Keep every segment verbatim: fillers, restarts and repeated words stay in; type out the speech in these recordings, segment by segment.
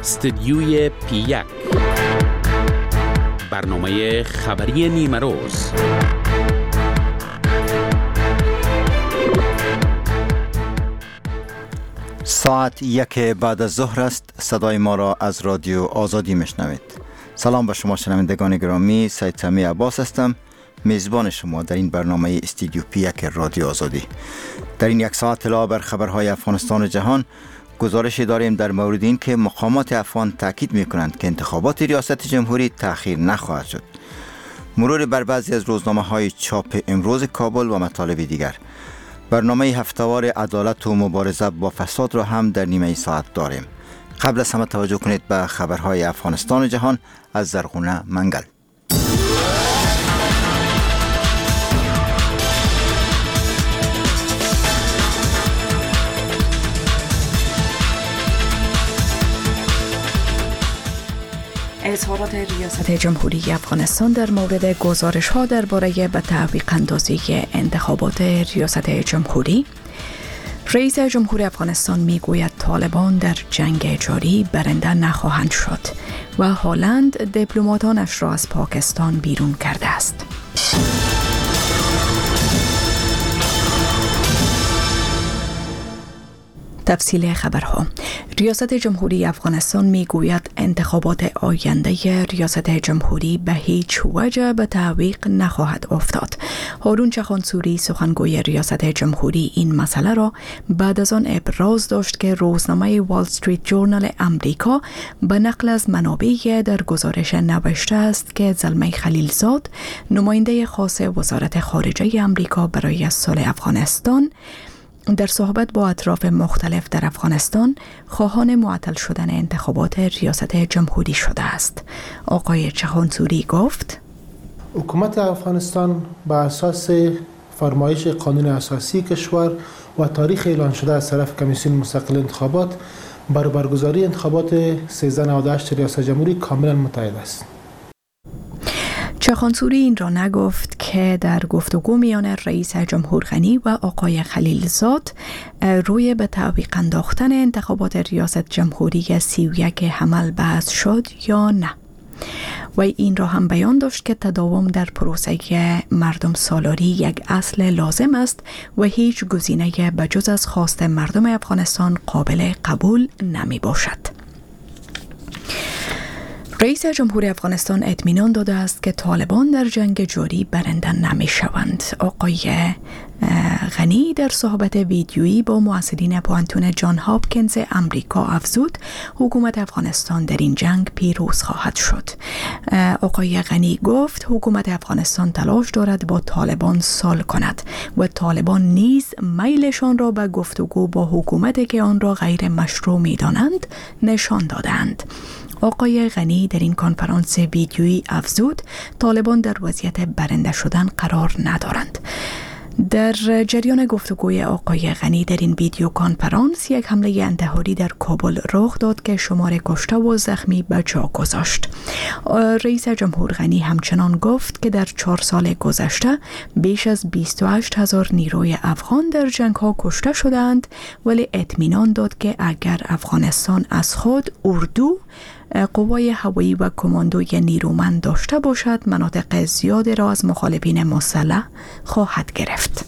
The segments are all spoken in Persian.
استدیوی پی یک، برنامه خبری نیمه روز. ساعت یک بعد از ظهر است. صدای ما را از رادیو آزادی میشنوید. سلام به شما شنوندگان گرامی، سید سمی عباس هستم، میزبان شما در این برنامه استودیو پی یک رادیو آزادی. در این یک ساعت اطلاع بر خبرهای افغانستان و جهان گزارشی داریم در مورد این که مقامات افغان تاکید میکنند که انتخابات ریاست جمهوری تأخیر نخواهد شد. مرور بر بعضی از روزنامه های چاپ امروز کابل و مطالب دیگر. برنامه هفته‌وار عدالت و مبارزه با فساد را هم در نیمه ساعت داریم. قبل از همه توجه کنید به خبرهای افغانستان و جهان از زرغونه منگل. اظهارات ریاست جمهوری افغانستان در مورد گزارش‌ها درباره به تعویق اندازی انتخابات ریاست جمهوری. رئیس جمهور افغانستان میگوید طالبان در جنگ جاری برنده نخواهند شد و هلند دیپلماتانش را از پاکستان بیرون کرده است. تفصیل خبرها. ریاست جمهوری افغانستان میگوید انتخابات آینده ریاست جمهوری به هیچ وجه به تعویق نخواهد افتاد. هارون چخانسوری سخنگوی ریاست جمهوری این مسئله را بعد از آن ابراز داشت که روزنامه وال استریت جورنال امریکا به نقل از منابعی در گزارش نوشته است که زلمه خلیلزاد، نماینده خاص وزارت خارجه امریکا برای سال افغانستان، در صحبت با اطراف مختلف در افغانستان خواهان معطل شدن انتخابات ریاست جمهوری شده است. آقای چخانسوری گفت: حکومت افغانستان بر اساس فرمایش قانون اساسی کشور و تاریخ اعلان شده از طرف کمیسیون مستقل انتخابات بر برگزاری انتخابات سیزده نود و هشت ریاست جمهوری کاملا متحد است. چخانسوری این را نگفت که در گفتگو میان رئیس جمهور غنی و آقای خلیلزاد روی به تعویق انداختن انتخابات ریاست جمهوری سی و یک حمل بحث شد یا نه. و این را هم بیان داشت که تداوم در پروسه مردم سالاری یک اصل لازم است و هیچ گزینه بجز از خواست مردم افغانستان قابل قبول نمی باشد. رئیس جمهور افغانستان اطمینان داده است که طالبان در جنگ جاری برنده نمی شوند. آقای غنی در صحبت ویدیویی با مسئولین پوانتون جان هاپکینز امریکا افزود حکومت افغانستان در این جنگ پیروز خواهد شد. آقای غنی گفت حکومت افغانستان تلاش دارد با طالبان صلح کند و طالبان نیز میلشان را به گفتگو با حکومتی که آن را غیر مشروع می دانند نشان دادند. آقای غنی در این کنفرانس ویدیویی افزود طالبان در وضعیت برنده شدن قرار ندارند. در جریان گفتگوی آقای غنی در این ویدیو کنفرانس یک حمله انتحاری در کابل رخ داد که شمار کشته و زخمی به جا گذاشت. رئیس جمهور غنی همچنان گفت که در چهار سال گذشته بیش از بیست و هشت هزار نیروی افغان در جنگ ها کشته شدند، ولی اطمینان داد که اگر افغانستان از خود اردو، قوای هوایی و کماندوی نیرومند داشته باشد مناطق زیادی را از مخالفین مسلح خواهد گرفت.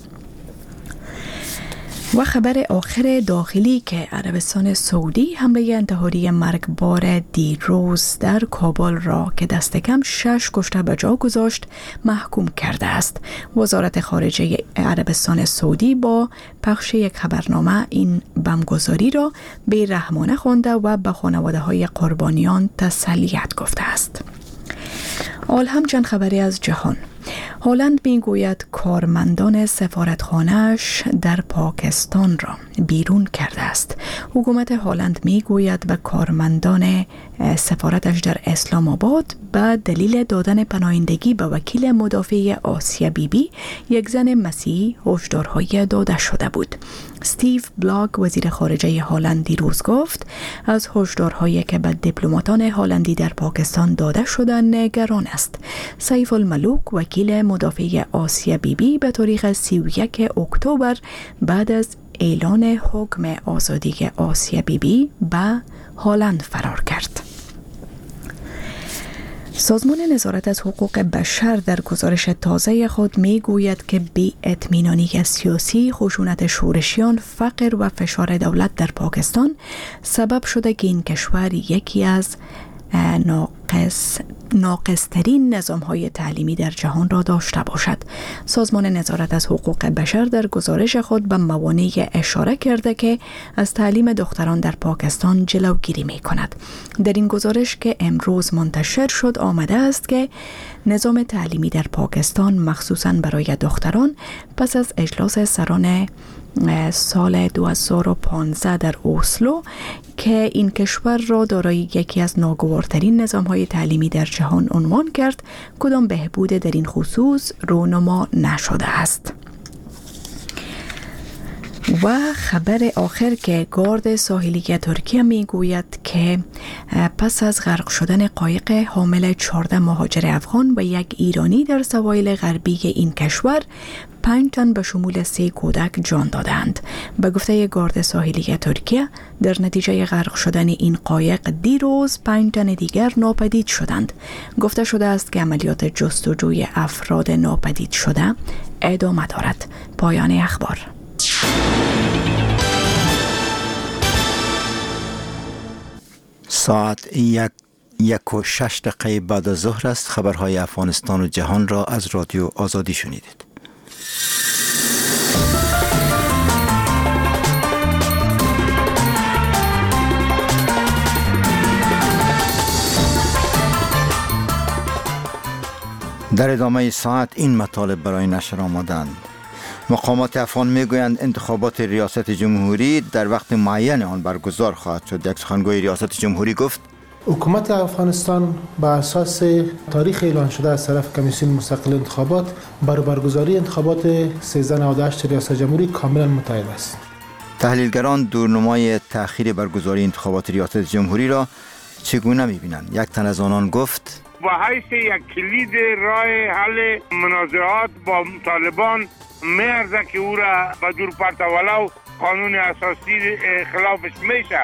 و خبر آخر داخلی که عربستان سعودی حمله انتحاری مرگبار دیروز در کابل را که دست کم شش کشته به جا گذاشت محکوم کرده است. وزارت خارجه عربستان سعودی با پخش یک خبرنامه این بمبگذاری را بی‌رحمانه خوانده و به خانواده‌های قربانیان تسلیت گفته است. حال هم چند خبری از جهان. هلند میگوید کارمندان سفارتخانه‌اش در پاکستان را بیرون کرده است. حکومت هلند میگوید به کارمندان سفارتش در اسلام آباد به دلیل دادن پناهندگی به وکیل مدافع آسیا بیبی، یک زن مسیحی، هشدارهای داده شده بود. استیو بلاک وزیر خارجه هلند دیروز گفت از هشدارهایی که به دیپلماتان هلندی در پاکستان داده شده نگران است. سیف الملوک وکیل مدافع آسیا بیبی به تاریخ سی و یک اکتبر بعد از اعلان حکم آزادی آسیا بیبی به هالند فرار کرد. سازمان نظارت از حقوق بشر در گزارش تازه خود می گوید که بی‌اطمینانی سیاسی، خشونت شورشیان، فقر و فشار دولت در پاکستان سبب شده که این کشور یکی از ناقص ناقصترین نظام‌های تعلیمی در جهان را داشته باشد. سازمان نظارت از حقوق بشر در گزارش خود به موانعی اشاره کرده که از تعلیم دختران در پاکستان جلوگیری می‌کند. در این گزارش که امروز منتشر شد آمده است که نظام تعلیمی در پاکستان مخصوصاً برای دختران پس از اجلاس سران سال دو هزار و پانزده در اسلو که این کشور را دارای یکی از ناگوارترین نظام‌های تعلیمی در جهان عنوان کرد، کدام بهبود در این خصوص رونما نشده است. و خبر آخر که گارد ساحلی ترکیه می گوید که پس از غرق شدن قایق حامل چهارده مهاجر افغان و یک ایرانی در سواحل غربی این کشور، پنج تن به شمول سه کودک جان دادند. به گفته گارد ساحلی ترکیه، در نتیجه غرق شدن این قایق دیروز پنج تن دیگر ناپدید شدند. گفته شده است که عملیات جستجوی افراد ناپدید شده ادامه دارد. پایان اخبار. ساعت یک یک و شش دقیقه بعد از ظهر است. خبرهای افغانستان و جهان را از رادیو آزادی شنیدید. در ادامه ساعت این مطالب برای نشر آمدند. مقامات افغان میگویند انتخابات ریاست جمهوری در وقت معین آن برگزار خواهد شد. یک سخنگوی ریاست جمهوری گفت حکومت افغانستان بر اساس تاریخ اعلان شده از طرف کمیسیون مستقل انتخابات بر برگزاری انتخابات سیزده نود و هشت ریاست جمهوری کاملا متعهد است. تحلیلگران دورنمای تأخیر برگزاری انتخابات ریاست جمهوری را چگونه می‌بینند؟ یک تن از آنان گفت با حیث یک کلید راه حل منازعات با طالبان میارزه که او را به دور پرتولو قانون اساسی خلافش میشه.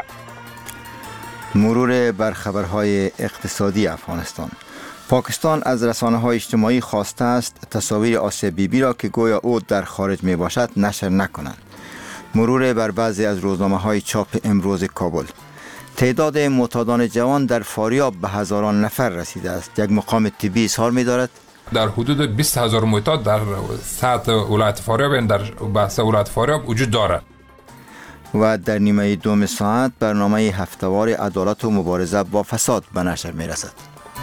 مرور بر خبرهای اقتصادی افغانستان. پاکستان از رسانه‌های اجتماعی خواسته است تصاویر آسیا بیبی را که گویا او در خارج می باشد نشر نکنند. مرور بر بعضی از روزنامه‌های چاپ امروز کابل. تعداد معتادان جوان در فاریاب به هزاران نفر رسیده است. یک مقام طبی اظهار می‌دارد در حدود بیست هزار معتاد در سطح ولایت فاریاب در بحث ولایت فاریاب وجود دارد. و در نیمه دوم ساعت برنامه هفته‌وار عدالت و مبارزه با فساد به نشر می‌رسد.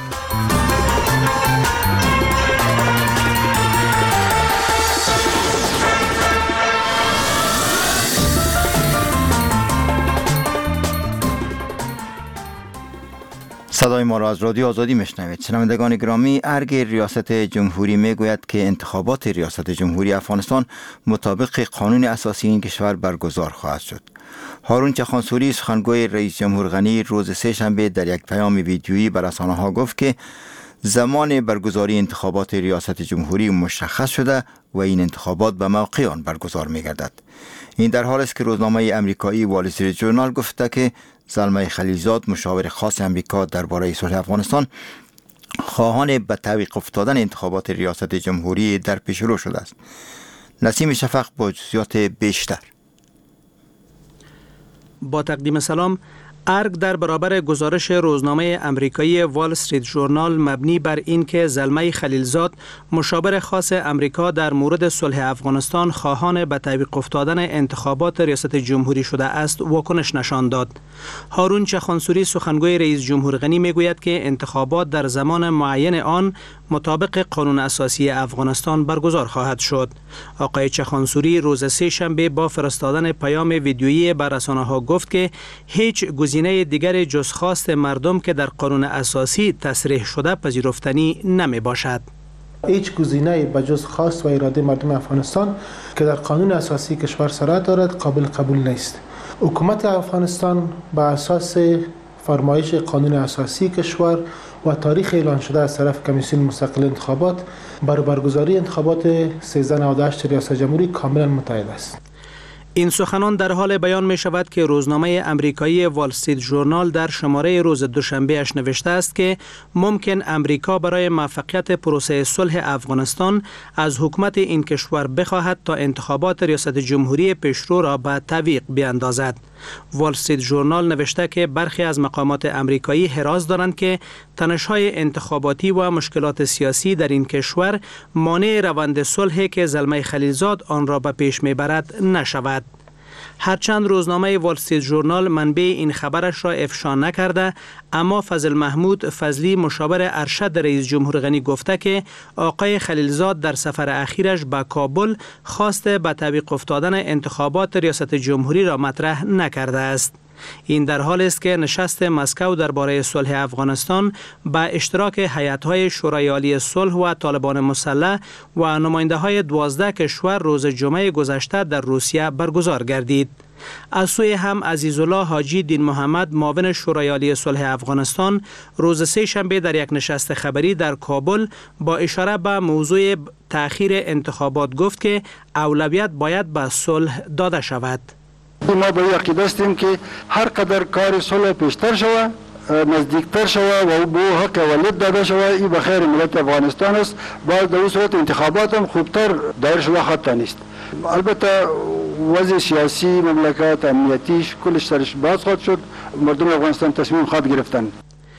صدای ما را از رادیو آزادی میشنوید. شنوندگان گرامی، ارگ ریاست جمهوری میگوید که انتخابات ریاست جمهوری افغانستان مطابق قانون اساسی این کشور برگزار خواهد شد. هارون چخانسوری، سخنگوی رئیس جمهور غنی، روز سه شنبه در یک پیام ویدیویی به رسانه‌ها گفت که زمان برگزاری انتخابات ریاست جمهوری مشخص شده و این انتخابات به موقع آن برگزار می‌گردد. این در حالی است که روزنامه امریکایی وال استریت ژورنال گفته که زلمه خلیلزاد، مشاور خاص امریکا درباره صلح افغانستان، خواهان به تعویق افتادن انتخابات ریاست جمهوری در پیشرو شده است. نسیم شفق با جزئیات بیشتر. با تقدیم سلام، ارگ در برابر گزارش روزنامه امریکایی وال استریت ژورنال مبنی بر این که زلمه خلیلزاد، مشاور خاص امریکا در مورد صلح افغانستان، خواهان به تعویق افتادن انتخابات ریاست جمهوری شده است، واکنش نشان داد. هارون چخانسوری، سخنگوی رئیس جمهور غنی، میگوید که انتخابات در زمان معین آن مطابق قانون اساسی افغانستان برگزار خواهد شد. آقای چخانسوری روز سه شنبه با فرستادن پیام ویدیویی بر رسانه‌ها گفت که هیچ گزینه دیگر جز خواست مردم که در قانون اساسی تصریح شده پذیرفتنی نمی باشد. هیچ گزینه به جز خواست و اراده مردم افغانستان که در قانون اساسی کشور صورت دارد قابل قبول نیست. حکومت افغانستان به اساس فرمایش قانون اساسی کشور و تاریخ اعلان شده از طرف کمیسیون مستقل انتخابات بر برگزاری انتخابات سیزده نود و هشت ریاست جمهوری کاملا متعهد است. این سخنان در حال بیان می شود که روزنامه امریکایی وال استریت ژورنال در شماره روز دوشنبه اش نوشته است که ممکن امریکا برای موفقیت پروسه صلح افغانستان از حکومت این کشور بخواهد تا انتخابات ریاست جمهوری پیشرو را به تعویق بیاندازد. وال استریت ژورنال نوشته که برخی از مقامات امریکایی حراس دارند که تنش‌های انتخاباتی و مشکلات سیاسی در این کشور مانع روند صلحی که زلمه خلیلزاد آن را به پیش میبرد نشود. هرچند روزنامه وال استریت ژورنال منبع این خبرش را افشا نکرده، اما فضل محمود فضلی مشاور ارشد رئیس جمهور غنی گفته که آقای خلیلزاد در سفر اخیرش به کابل خواست به تعویق افتادن انتخابات ریاست جمهوری را مطرح نکرده است. این در حالی است که نشست مسکو درباره صلح افغانستان با اشتراک هیئت‌های شورای عالی صلح و طالبان مسلح و نماینده‌های دوازده کشور روز جمعه گذشته در روسیه برگزار گردید. از سوی هم عزیزالله حاجی دین محمد معاون شورای عالی صلح افغانستان روز سه شنبه در یک نشست خبری در کابل با اشاره به موضوع تأخیر انتخابات گفت که اولویت باید به صلح داده شود. ما به عقیده هستیم که هر قدر کار صلح پیشتر شود، نزدیکتر شود و به حق اولویت داده شود، این به خیر ملت افغانستان است. باز در این صورت انتخابات هم خوبتر دایر شده خطا نیست. البته وضع سیاسی مملکت امنیتیش کلش سرش باز خواهد شد، مردم افغانستان تصمیم خواهد گرفتن.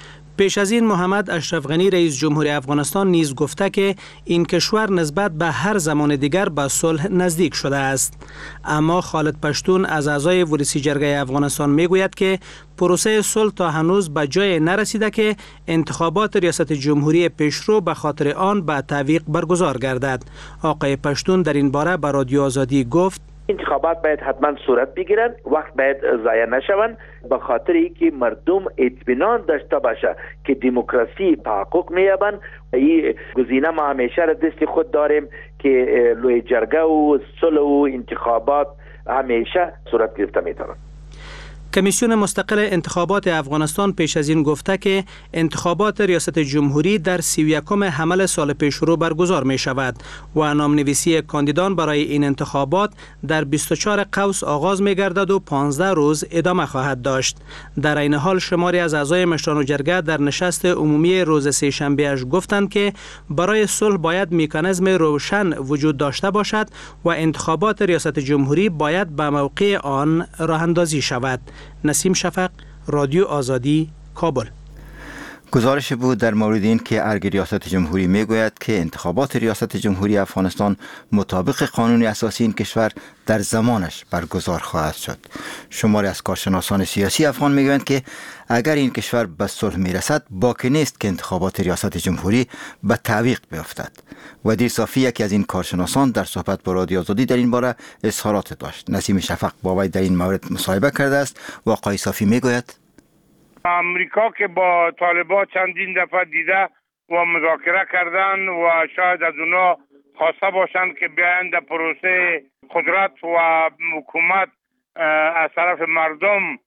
پیش از این محمد اشرف غنی رئیس جمهور افغانستان نیز گفته که این کشور نسبت به هر زمان دیگر به صلح نزدیک شده است. اما خالد پشتون از اعضای ولسی جرگه افغانستان میگوید که پروسه صلح تا هنوز به جای نرسیده که انتخابات ریاست جمهوری پیشرو به خاطر آن به تعویق برگزار گردد. آقای پشتون در این باره به رادیو آزادی گفت: انتخابات باید حتما صورت بگیرن، وقت باید ضایع نشوند، به خاطر اینکه مردم اطمینان داشته باشه که دموکراسی تحقق می‌یابد. این گزینه ما همیشه را دست خود داریم که لوی جرگه و صلح و انتخابات همیشه صورت گرفته می‌تواند. کمیسیون مستقل انتخابات افغانستان پیش از این گفته که انتخابات ریاست جمهوری در سی و یکم حمل سال پیش رو برگزار می شود و نامنویسی کاندیدان برای این انتخابات در بیست و چهار قوس آغاز می گردد و پانزده روز ادامه خواهد داشت. در این حال شماری از اعضای مشران جرگه در نشست عمومی روز سه شنبه اش گفتند که برای صلح باید مکانیزم روشن وجود داشته باشد و انتخابات ریاست جمهوری باید به موقع آن راه اندازی شود. نسیم شفق، رادیو آزادی، کابل. گزارش بود در مورد این که ارگ ریاست جمهوری میگوید که انتخابات ریاست جمهوری افغانستان مطابق قانون اساسی این کشور در زمانش برگزار خواهد شد. شماری از کارشناسان سیاسی افغان میگویند که اگر این کشور به صلح میرسد باکی نیست که انتخابات ریاست جمهوری به تعویق بیفتد. ودیر صافی یکی از این کارشناسان در صحبت با رادیو آزادی در این باره اظهارات داشت. نسیم شفق با وی در این مورد مصاحبه کرده است و آقای صافی میگوید: امریکا که با طالبان چندین دفعه دیده و مذاکره کردن و شاید از اونا خواسته باشند که بیاین در پروسه قدرت و حکومت از طرف مردم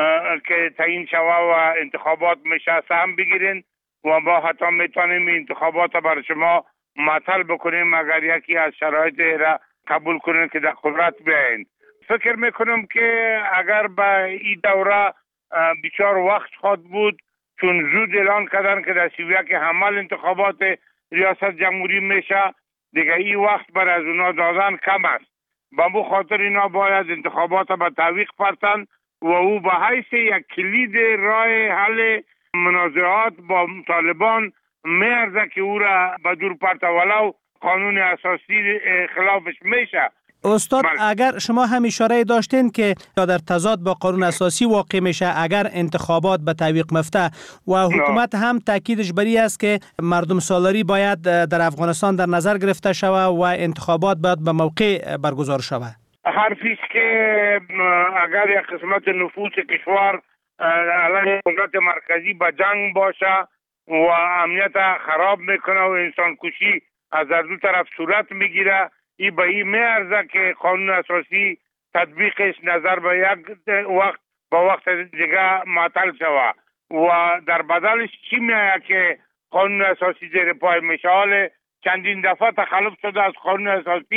که تعیین شوه و انتخابات میشه سهم بگیرین و ما حتی میتونیم انتخابات بر شما معطل بکنیم اگر یکی از شرایط را قبول کنین که در قدرت بیاین. فکر میکنم که اگر به این دوره بیچار وقت خواهد بود، چون زود اعلان کردن که در سی و یک حمل انتخابات ریاست جمهوری میشه، دیگه این وقت بر از اونا دادن کم است. با مو خاطر اینا باید انتخابات به تعویق پرتن و او به حیث یک کلید راه حل منازعات با طالبان میارزه که او را به دور پرت ولو قانون اساسی خلافش میشه. استاد بله. اگر شما هم اشاره داشتین که در تضاد با قانون اساسی واقع میشه اگر انتخابات به تعویق مفته و حکومت هم تاکیدش بری است که مردم سالاری باید در افغانستان در نظر گرفته شود و انتخابات باید به موقع برگزار شود. حرفی است که اگر یک قسمت نفوس کشور علیه قدرت مرکزی به جنگ باشه و امنیت خراب میکنه و انسان کشی از هر دو طرف صورت میگیره، این به این میارزه که قانون اساسی تطبیقش نظر به یک وقت با وقت دیگه معطل شود و در بدلش چی میآید که قانون اساسی زیر پای میشه. حال چندین دفعه تخلف شده از قانون اساسی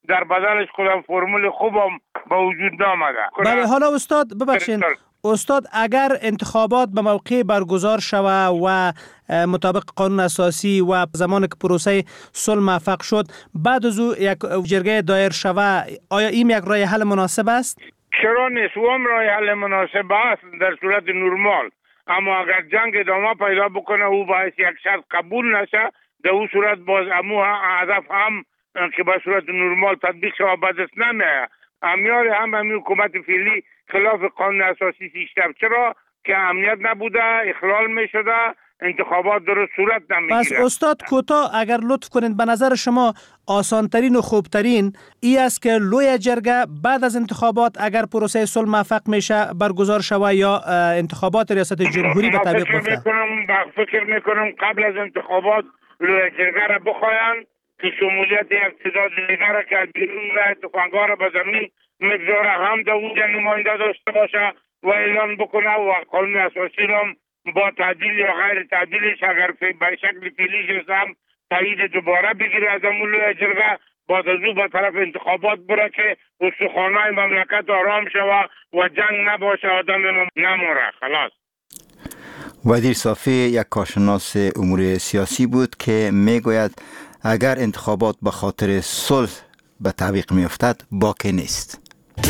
در بدلش کدام فرمول خوبم به وجود نامده. بله حالا استاد ببخشید استاد اگر انتخابات به موقع برگزار شود و مطابق قانون اساسی و زمان که پروسه صلح موفق شد بعد از او یک جرگه دایر شود، آیا این یک راه حل مناسب است؟ چرا نیست؟ و هم راه حل مناسب است در صورت نرمال، اما اگر جنگ ادامه پیدا بکنه او باعث یک شرط قبول نشه، در اون صورت باز امو هدف هم که به صورت نرمال تطبیق شود به دست نمیاد. امیال هم همین حکومت فعلی خلاف قانون اساسی سیستم، چرا که امنیت نبوده، اخلال می شده، انتخابات درست صورت نمیگیره. پس استاد کوتاه اگر لطف کنید، به نظر شما آسانترین و خوبترین ای است که لوی جرگه بعد از انتخابات اگر پروسه صلح موفق میشه برگزار شود یا انتخابات ریاست جمهوری به تعویق بیفته؟ فکر میکنم فکر میکنم قبل از انتخابات لوی جرگه را بخواین که شمولیت یک تعداد دیگر را که بیرون راه تفنگ‌ها را به زمین مگذاره هم در اونجا نماینده داشته باشه و اعلان بکنه و قانون اساسی را با تعدیل یا غیر تعدیلش اگر به شکل فعلیش هم تایید دوباره بگیره از امول جرگه، بعد از او به طرف انتخابات بره که استخوان‌های مملکت آرام شود و جنگ نباشه، آدم نموره. خلاص. وزیر صافی یک کارشناس امور سیاسی بود که میگوید اگر انتخابات به خاطر صلح به تعویق میافتد باکی نیست.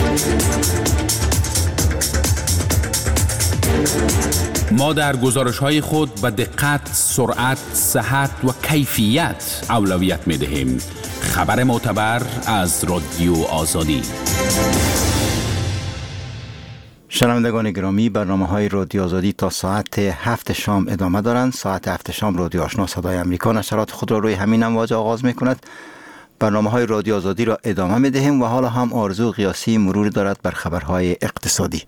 ما در گزارش‌های خود به دقت، سرعت، صحت و کیفیت اولویت می‌دهیم. خبر معتبر از رادیو آزادی. شنوندگان گرامی، برنامه‌های رادیو آزادی تا ساعت هفت شام ادامه دارند. ساعت هفت شام رادیو آشنا صدای امریکا نشرات خود را روی همین امواج آغاز می‌کند. برنامه‌های رادیو آزادی را ادامه می‌دهیم و حالا هم آرزو قیاسی مرور دارد بر خبرهای اقتصادی.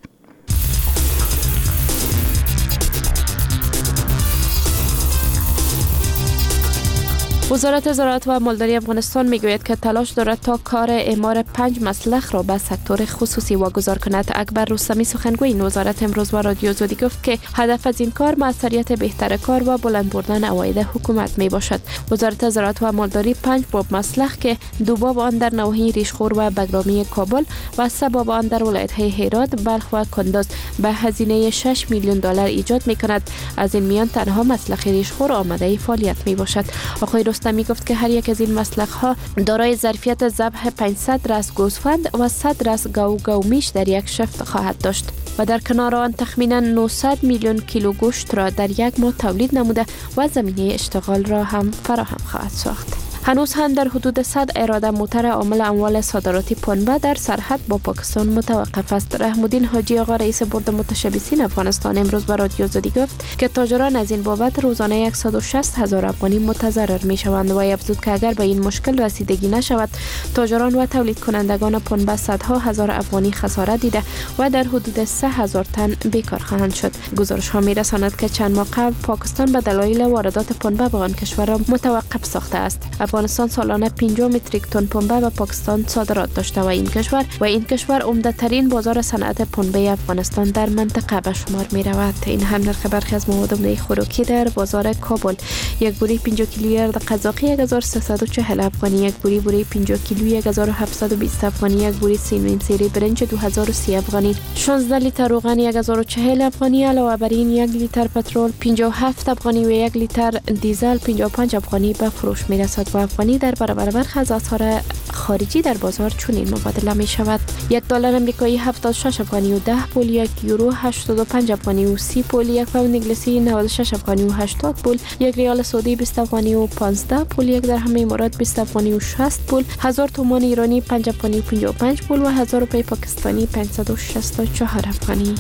وزارت زراعت و مالداری افغانستان میگوید که تلاش دارد تا کار اعمار پنج مسلخ را به سکتور خصوصی واگذار کند. اکبر رستمی سخنگوی این وزارت امروز با رادیو آزادی گفت که هدف از این کار موثریت بهتر کار و بلند بردن عواید حکومت می باشد. وزارت زراعت و مالداری پنج باب مسلخ که دو باب آن در نواحی ریشخور و بگرامی کابل و سه باب آن در ولایت‌های هرات، بلخ و کندز به هزینه شش میلیون دلار ایجاد می کند. از این میان تنها مسلخ ریشخور آماده فعالیت می باشد. آقای رستمی گفت که هر یک از این مسلخ ها دارای ظرفیت ذبح پانصد راس گوسفند و صد راس گاو گاو میش در یک شفت خواهد داشت و در کنار آن تخمینا نهصد میلیون کیلو گوشت را در یک ماه تولید نموده و زمینه اشتغال را هم فراهم خواهد ساخت. هنوز هم در حدود صد اراده موتر عامل اموال صادراتی پنبه در سرحد با پاکستان متوقف است. رحم‌الدین حاجی آقا رئیس بورد متشبثین افغانستان امروز به رادیو آزادی گفت که تاجران از این بابت روزانه صد و شصت هزار افغانی متضرر می شوند و افزود که اگر به این مشکل رسیدگی نشود تاجران و تولید کنندگان پنبه صدها هزار افغانی خسارت دیده و در حدود سه هزار تن بیکار خواهند شد. گزارش ها می رساند که چند ماه قبل پاکستان به دلایل واردات پنبه به آن کشور را متوقف ساخته است. افغانستان سالانه پنجاه متریک تن پنبه به پاکستان صادرات داشته و این کشور و این کشور عمده ترین بازار صنعت پنبه افغانستان در منطقه به شمار می رود. این هم نرخ برخی از مواد عمده خوراکی در بازار کابل: یک بوری پنجاه کیلویی ارد قزاقی یک هزار و سیصد و چهل افغانی، یک بوری بوری پنجاه کیلویی یک هزار و هفتصد و بیست افغانی، یک بوری سیمین سری برنج دو هزار و سی افغانی، شانزده لیتر روغن یک هزار و چهل افغانی. علاوه بر این یک لیتر پترول پنجاه و هفت افغانی و یک لیتر دیزل پنجاه و پنج افغانی به فروش می رسد و افغانی در برابر برخی از اسعار خارجی در بازار چنین مبادله می شود. یک دلار امریکایی هفتاد و شش افغانی و ده پول، یک یورو هشتاد و پنج افغانی و سی پول، یک پوند انگلیسی نود و شش افغانی و هشتاد پول، یک ریال سعودی بیست افغانی و پانزده پول، یک درهم امارات بیست افغانی و شصت پول، هزار تومان ایرانی پنج افغانی و پنجاه و پنج پول و هزار روپیه پاکستانی پانصد و شصت و چهار افغانی.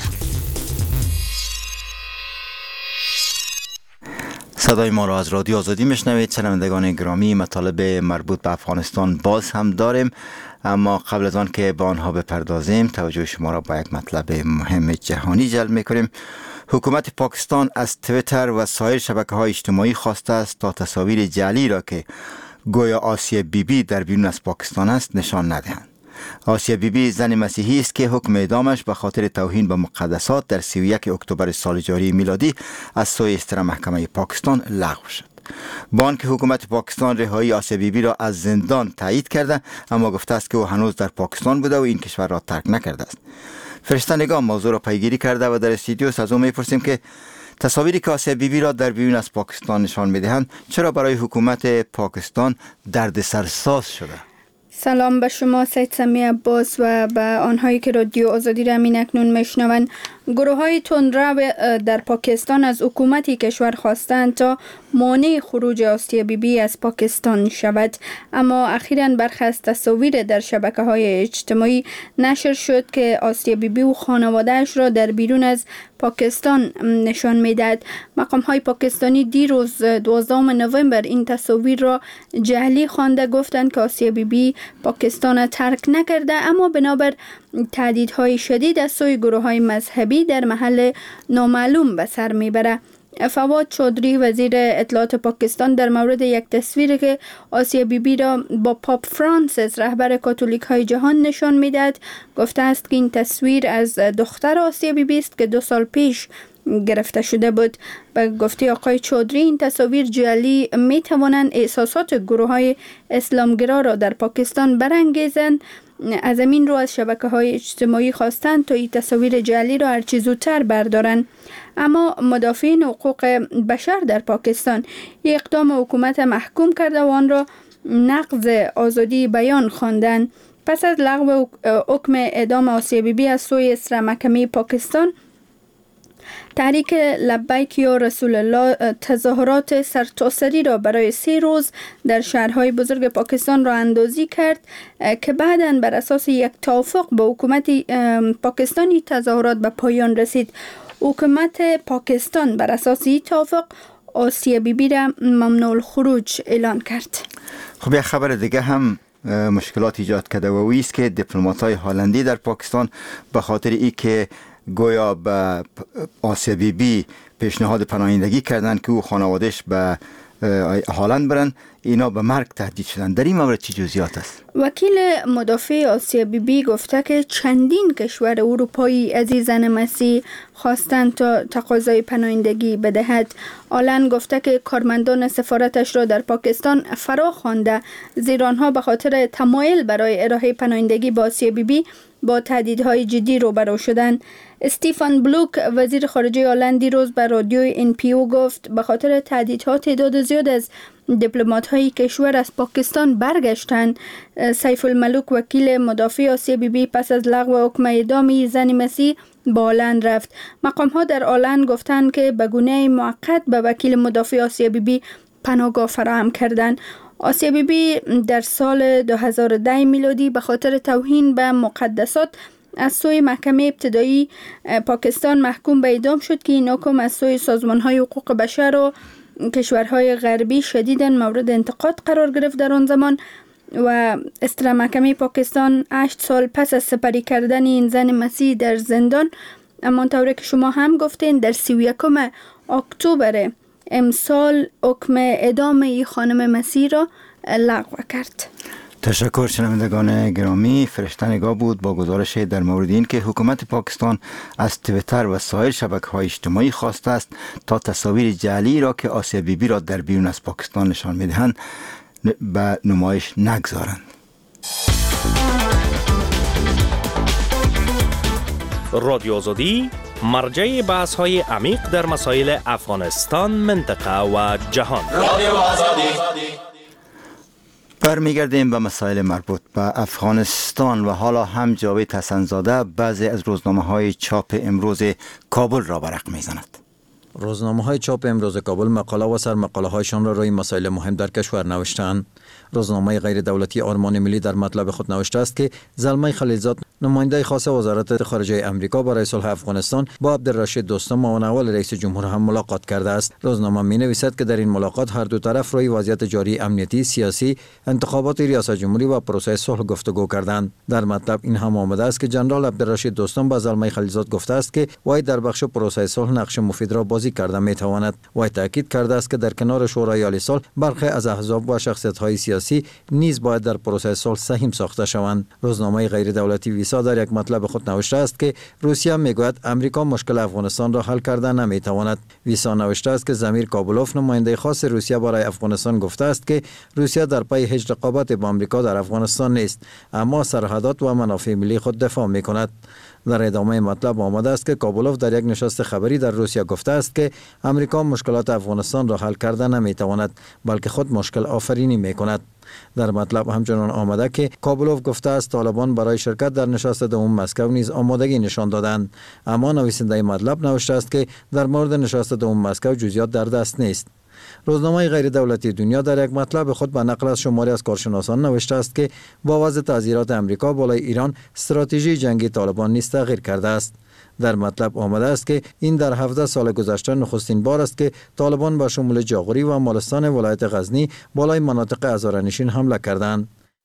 صدای ما را از رادیو آزادی میشنوید. شنوندگان گرامی، مطالب مربوط به افغانستان باز هم داریم، اما قبل از آن که به آنها بپردازیم توجه شما را با یک مطلب مهم جهانی جلب میکنیم. حکومت پاکستان از تویتر و سایر شبکه‌های اجتماعی خواسته است تا تصاویر جعلی را که گویا آسیه بی بی در بیرون از پاکستان است نشان ندهند. آسیه بی بی زن مسیحی است که حکم اعدامش به خاطر توهین به مقدسات در سی و یک اکتبر سال جاری میلادی از سوی استر محکمه پاکستان لغو شد. بانک حکومت پاکستان رهایی آسیا بیبی را از زندان تایید کرده، اما گفته است که او هنوز در پاکستان بوده و این کشور را ترک نکرده است. فرشته نگاه موضوع را پیگیری کرده و در استودیو از او میپرسیم که تصاویری که آسیا بیبی را در بیرون از پاکستان نشان میدهند چرا برای حکومت پاکستان دردسرساز شده؟ سلام به شما سید سمی عباس و به آنهایی که رادیو آزادی را همین اکنون میشنوند. گروه های تندرو در پاکستان از حکومتی کشور خواستند تا مانع خروج آسیا بیبی از پاکستان شود، اما اخیراً برخی از تصاویر در شبکه های اجتماعی نشر شد که آسیا بیبی و خانواده‌اش را در بیرون از پاکستان نشان میدهد. مقام های پاکستانی دیروز دوازدهم نوامبر این تصاویر را جعلی خوانده گفتند که آسیا بیبی پاکستان ترک نکرده، اما بنابر تهدیدهای شدید از سوی گروه های مذهبی در محل نامعلوم به سر میبره. فواد چودری وزیر اطلاعات پاکستان در مورد یک تصویری که آسیا بیبی را با پاپ فرانسیس رهبر کاتولیک های جهان نشان میدهد گفته است که این تصویر از دختر آسیا بیبی است که دو سال پیش گرفته شده بود. به گفته آقای چودری این تصاویر جعلی می توانند احساسات گروه های اسلامگرا را در پاکستان برانگیزند. از همین رو از شبکه های اجتماعی خواستند تا این تصاویر جعلی را هرچی زودتر بردارند. اما مدافعین حقوق بشر در پاکستان یک اقدام حکومت محکوم کرده و آن را نقض آزادی بیان خواندند. پس از لغو حکم اعدام آسیا بیبی از سوی اصلاح محکمه پاکستان، تحریک لبیک یا رسول الله تظاهرات سرتاسری را برای سه روز در شهرهای بزرگ پاکستان را اندازی کرد که بعداً بر اساس یک توافق با حکومت پاکستانی تظاهرات به پایان رسید. حکومت پاکستان بر اساس این توافق آسیا بیبی را ممنوع الخروج اعلان کرد. خب یک خبر دیگه هم مشکلات ایجاد کرده و اویی است که دیپلمات‌های هلندی در پاکستان به خاطر ای که گویا به آسیا بیبی پیشنهاد پناهندگی کردند که او خانوادهش به هلند برن، اینا به مرگ تهدید شدن. در این مورد چی جزئیات است؟ وکیل مدافع آسیا بیبی گفته که چندین کشور اروپایی از این زن مسیح خواستند تا تقاضای پناهندگی بدهد. هلند گفته که کارمندان سفارتش را در پاکستان فرا خوانده، زیرا آنها به خاطر تمایل برای ارائه پناهندگی با آسیا بیبی با تهدیدهای جدی روبرو شدند. استیفن بلوک وزیر خارجه هلند روز به رادیو ان پی او گفت به خاطر تهدیدها تعداد زیاد از دیپلمات‌های کشور از پاکستان برگشتند. سیف الملوک وکیل مدافع آسیا بیبی پس از لغو حکم اعدام زن مسیح با هلند رفت. مقام‌ها در هلند گفتند که به گونه موقت به وکیل مدافع آسیا بیبی پناهگاه فراهم کردند. آسیا بیبی در سال دو هزار و ده میلادی به خاطر توهین به مقدسات از سوی محکمه ابتدایی پاکستان محکوم به اعدام شد که این حکم از سوی سازمان‌های حقوق بشر و کشورهای غربی شدیداً مورد انتقاد قرار گرفت در آن زمان و اصلاح محکمه پاکستان هشت سال پس از سپری کردن این زن مسیح در زندان، اما طوری که شما هم گفتین در سی و یکم اکتبر امسال حکم اعدام این خانم مسیح را لغو کرد. تشکر شنوندگان گرامی. فرشته نگاه بود با گزارش در مورد این که حکومت پاکستان از تویتر و سایر شبکه‌های اجتماعی خواسته است تا تصاویر جعلی را که آسیا بیبی را در بیرون از پاکستان نشان می‌دهند به نمایش نگذارند. رادیو آزادی مرجع بحث‌های عمیق در مسائل افغانستان، منطقه و جهان. رادیو آزادی. برمیگردیم به مسائل مربوط به افغانستان و حالا هم جاوید حسن‌زاده بعضی از روزنامه‌های چاپ امروز کابل را برق می‌زند. روزنامه‌های چاپ امروز کابل مقاله و سرمقاله‌هایشان را روی مسائل مهم در کشور نوشتند. روزنامه غیر دولتی آرمان ملی در مطلب خود نوشته است که زلمه خلیلزاد نماینده خاص وزارت خارجه آمریکا برای صلح افغانستان با عبدالرشید دوستم معاون اول رئیس جمهور هم ملاقات کرده است. روزنامه می‌نویسد که در این ملاقات هر دو طرف روی وضعیت جاری امنیتی، سیاسی، انتخابات ریاست جمهوری و پروسه صلح گفتگو کردند. در مطلب این هم آمده است که جنرال عبدالرشید دوستم با زلمه خلیلزاد گفته است که وی در بخش پروسه صلح نقش مفید را بازی بازی کرده می تواند. و تاکید کرده است که در کنار شورای عالی صلح برخی از احزاب و شخصیت‌های سیاسی نیز باید در پروسه صلح سهم ساخته شوند. روزنامه غیر دولتی ویسا در یک مطلب خود نوشته است که روسیه میگوید امریکا مشکل افغانستان را حل کرده نمی تواند. ویسا نوشته است که زمیر کابلوف نماینده خاص روسیه برای افغانستان گفته است که روسیه در پی هیچ رقابت با امریکا در افغانستان نیست، اما سرحدات و منافع ملی خود دفاع می کند. در ادامه مطلب آمده است که کابلوف در یک نشست خبری در روسیه گفته است که امریکا مشکلات افغانستان را حل کرده نمی تواند، بلکه خود مشکل آفرینی می کند. در مطلب همچنان آمده که کابلوف گفته است طالبان برای شرکت در نشست دوم مسکو نیز آمادگی نشان دادند، اما نویسنده مطلب نوشته است که در مورد نشست دوم مسکو جزئیات در دست نیست. روزنامه غیر دولتی دنیا در یک مطلب خود به نقل از شماری از کارشناسان نوشته است که با وضع تعذیرات امریکا بالای ایران استراتژی جنگی طالبان نیز تغییر کرده است. در مطلب آمده است که این در هفده سال گذشته نخستین بار است که طالبان به شمول جاغوری و مالستان ولایت غزنی بالای مناطق هزاره‌نشین حمله کردند.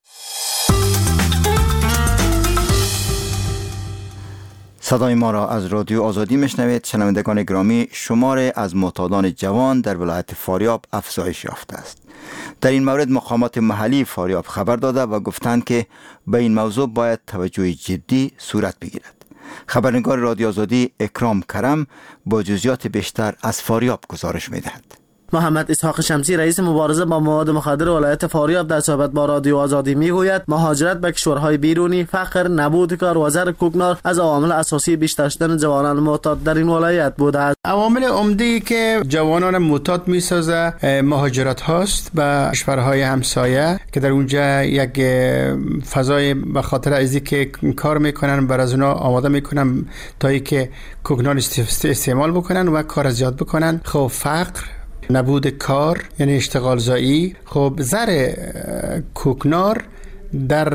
صدای ما را از رادیو آزادی میشنوید. شنوندگان گرامی، شمار از معتادان جوان در ولایت فاریاب افزایش یافته است. در این مورد مقامات محلی فاریاب خبر داده و گفتند که به این موضوع باید توجه جدی صورت بگیرد. خبرنگار رادیو آزادی اکرام کرم با جزئیات بیشتر از فاریاب گزارش می‌دهد. محمد اسحاق شمسی رئیس مبارزه با مواد مخدر ولایت فاریاب در صحبت با رادیو آزادی میگوید مهاجرت به کشورهای بیرونی، فقر، نبود کار و زر کوکنار از عوامل اساسی بیشتر شدن جوانان معتاد در این ولایت بوده است. عوامل عمده‌ای که جوانان معتاد میسازه مهاجرت هاست به کشورهای همسایه که در اونجا یک فضای به خاطر ازی که کار میکنن بر از اونا آماده میکنن تا اینکه کوکنار استعمال بکنن و کار زیاد بکنن. خب فقر، نبود کار یعنی اشتغال زایی، خب زر کوکنار در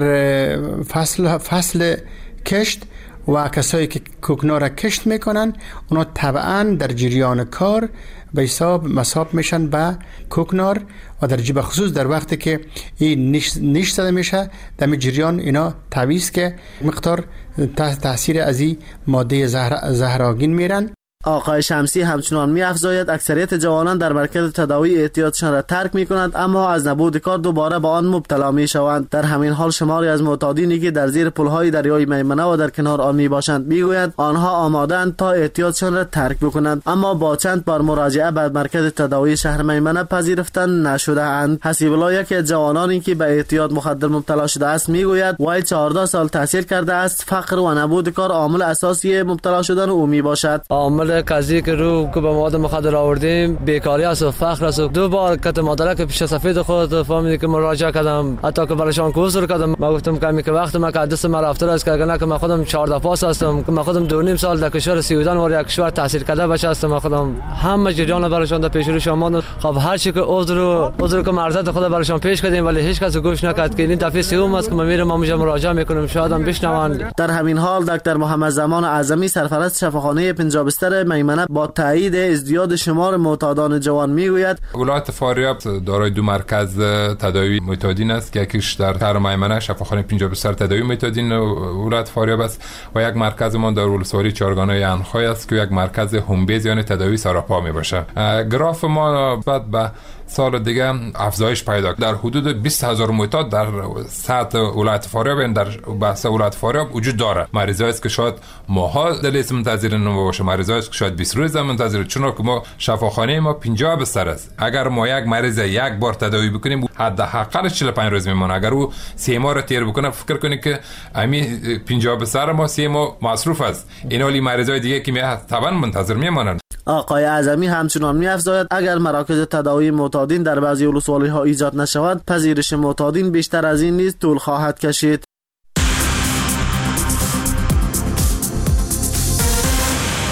فصل فصل کشت و کسایی که کوکنار کشت میکنن اونا طبعا در جریان کار به حساب مصاب میشن به کوکنار و در جیب خصوص در وقتی که این نیش, نیش زده میشه در جریان اینا تعویض که مقدار تحت تاثیر از این ماده زهر زهرآگین میرن. آقای شمسی همچنان می افزاید اکثریت جوانان در مرکز تداوی احتیاطشان را ترک می کنند اما از نبود کار دوباره به آن مبتلا می شوند. در همین حال شماری از معتادینی که در زیر پلهای دریای میمنه و در کنار آن می باشند می گویند آنها آماده‌اند تا احتیاطشان را ترک بکنند اما با چند بار مراجعه به مرکز تداوی شهر میمنه پذیرفتن نشده اند. حسیب الله یکی از جوانانی که به احتیاط مخدر مبتلا شده است می گوید وای چهارده سال تحصیل کرده است. فقر و نبود کار عامل اساسی مبتلا شدن او می باشد. عامل کسی که رو که به مواد مخدر آوردیم بیکاری است و فقر است. دو بار کت مدرک که پیش سفید خود فهمیدم که مراجعه کردم، حتی که برایشان کورس رو کردم. ما گفتم که که وقت ما که دست ما رفته است که نه که من خودم چهارده پاس هستم که من خودم دو نیم سال در کشور سوئدن و یک کشور تحصیل کرده بچه هستم. من خودم همه جریان برایشان در پیش روی شما. خب هر چی که عذر و عذر که مرزت خود برایشان پیش کردیم ولی هیچ کس گوش نکرد که این دفعه سوم است که من میرم اونجا مراجعه میکنم شاید هم بشنوند. در همین حال دکتر محمد زمان اعظمی سرپرست شفاخانه پنجاه بستر میمنه با تایید ازدیاد شمار معتادان جوان میگوید ولایت فاریاب دارای دو مرکز تداوی معتادین است که یکیش در شهر میمنه شفاخانه پنجاه بستر تداوی معتادین ولایت فاریاب است و یک مرکز ما در ولسوالی چارگانه انخای است که یک مرکز هومبیز یعنی تداوی سراپا می باشه. گراف ما بعد به سال دیگه افزایش پیدا در حدود بیست هزار معتاد در سطح ولایت فاریاب در بحث ولایت فاریاب وجود داره. مریضایی است که شاید ماها دلیس منتظر نباشه، مریضایی است که شاید بیست روز منتظر، چون که ما شفاخانه ما پنجاه بستر است. اگر ما یک مریض یک بار تداوی بکنیم حداقل چهل و پنج روز میمونه. اگر او سه ماه رو تیر بکنه فکر کنید که امی پنجاه بستر ما سه ماه مصروف است. این حالی مریضای دیگه که می طبعا منتظر میمونن. آقای اعظمی همچنان می‌افزاید اگر مراکز تداوی معتادین در بعضی ولسوالی‌ها ایجاد نشود پذیرش معتادین بیشتر از این نیز طول خواهد کشید.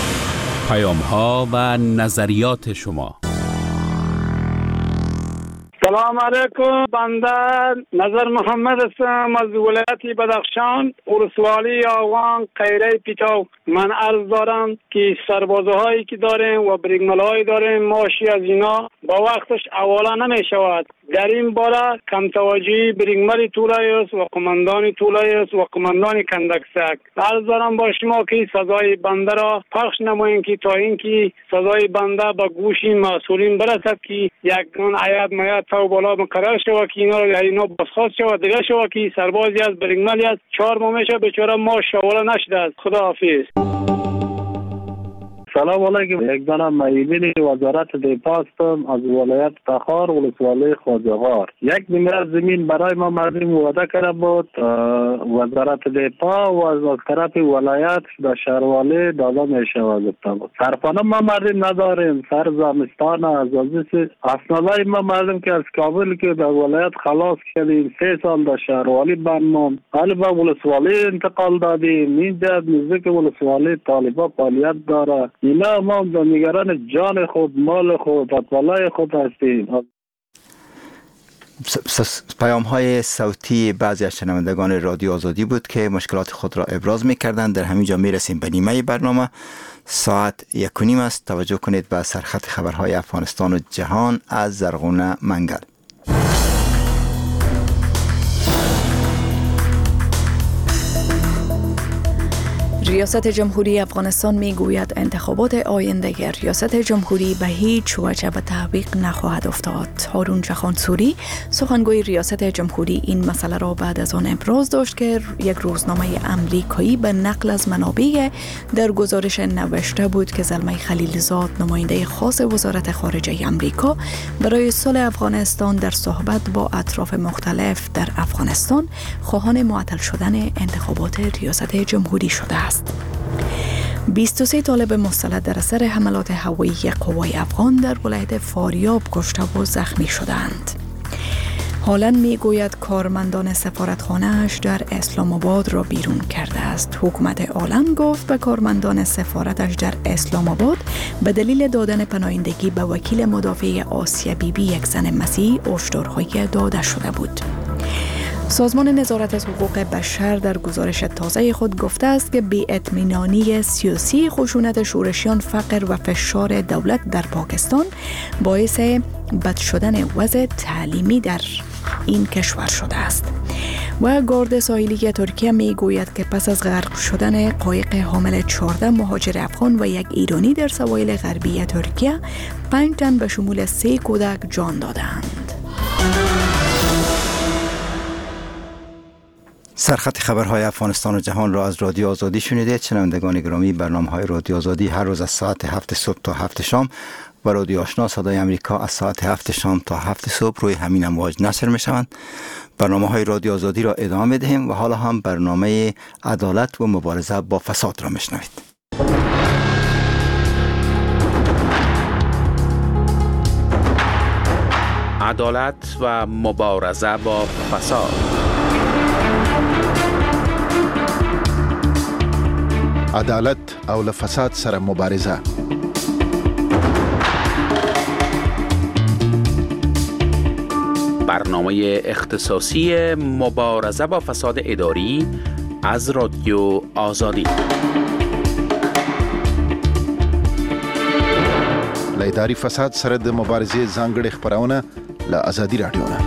پیام‌ها و نظریات شما. سلام علیکم. بنده نظر محمد هستم از ولایت بدخشان، ولسوالی آوان قیره پیتاو. من عرض دارم که سربازهایی که داریم و بریگمالهایی داریم، ماشی از اینا با وقتش اولا نمی شود. در این باره کم توجهی بریگمال طولایی است و قماندان طولایی است و قماندان کندکسک. عرض دارم با شما که سزای بنده را پخش نماییم که تا اینکه سزای بنده به گوش مسئولین برسد که یک گان عیاد میاد تا بالا مقرر شود که اینا را اینا بازخواست شود دیگه شود که سربازی از بریگمالی از چهار ماه میشه بیچاره ما شواله نشده است. خدا حافظ. سلام علیکم. یک دانه معیبین وزارت دفاع هستم از ولایت تخار، ولسوالی خواجه‌غار. یک نمره زمین برای ما مردم وعده کرده بود. وزارت دفاع و از طرف ولایت در شهروالی داده می شود گفته بود. سرپناه ما مردم نداریم. سر زمستان از ازیس اسنادای ما مردم که از کابل که در ولایت خلاص کردیم، سه سال در شهروالی بنمون، حالا به ولسوالی انتقال دادیم. اینجا نزدیک ولسوالی طالبا فعالیت داره. اینا ما نگران جان خود، مال خود، اطلاع خود هستیم. پیام های صوتی بعضی از شنوندگان رادیو آزادی بود که مشکلات خود را ابراز می کردند. در همینجا می رسیم به نیمه برنامه. ساعت یک و نیم است. توجه کنید به سرخط خبرهای افغانستان و جهان از زرغونه منگل. ریاست جمهوری افغانستان می گوید انتخابات آینده ریاست جمهوری به هیچ وجه به تحقیق نخواهد افتاد. هارون جهانسوری سخنگوی ریاست جمهوری این مسئله را بعد از آن ابراز داشت که یک روزنامه امریکایی به نقل از منابع در گزارش نوشته بود که زلمه خلیلزاد نماینده خاص وزارت خارجه امریکا برای صلح افغانستان در صحبت با اطراف مختلف در افغانستان خواهان معطل شدن انتخابات ریاست جمهوری شده است. بیست و سه طالب مسلح در اثر حملات هوایی قوای افغان در ولایت فاریاب کشته و زخمی شدند. حالا می گوید کارمندان سفارتخانه‌اش در اسلام آباد را بیرون کرده است. حکومت آلن گفت به کارمندان سفارتش در اسلام آباد به دلیل دادن پناهندگی به وکیل مدافع آسیا بیبی یک زن مسیحی هشدارهای داده شده بود. سازمان نظارت از حقوق بشر در گزارش تازه خود گفته است که بی‌اطمینانی سیاسی، خشونت شورشیان، فقر و فشار دولت در پاکستان باعث بد شدن وضع تعلیمی در این کشور شده است. و گارد ساحلی ترکیه می گوید که پس از غرق شدن قایق حامل چهارده مهاجر افغان و یک ایرانی در سواحل غربی ترکیه، پنج تن به شمول سه کودک جان دادند. سرخط خبرهای افغانستان و جهان را از رادیو آزادی شنیدید. شنوندگان گرامی، برنامه‌های رادیو آزادی هر روز از ساعت هفت صبح تا هفت شام و رادیو آشنا صدای امریکا از ساعت هفت شام تا هفت صبح روی همین امواج نشر می‌شوند. برنامه‌های رادیو آزادی را ادامه می‌دهیم و حالا هم برنامه عدالت و مبارزه با فساد را می‌شنوید. عدالت و مبارزه با فساد. عدالت او له فساد سره مبارزه. برنامه اختصاصی مبارزه با فساد اداری از رادیو آزادی. له اداري فساد سره د مبارزې ځانګړي خبرونه له آزادي رادیو نه.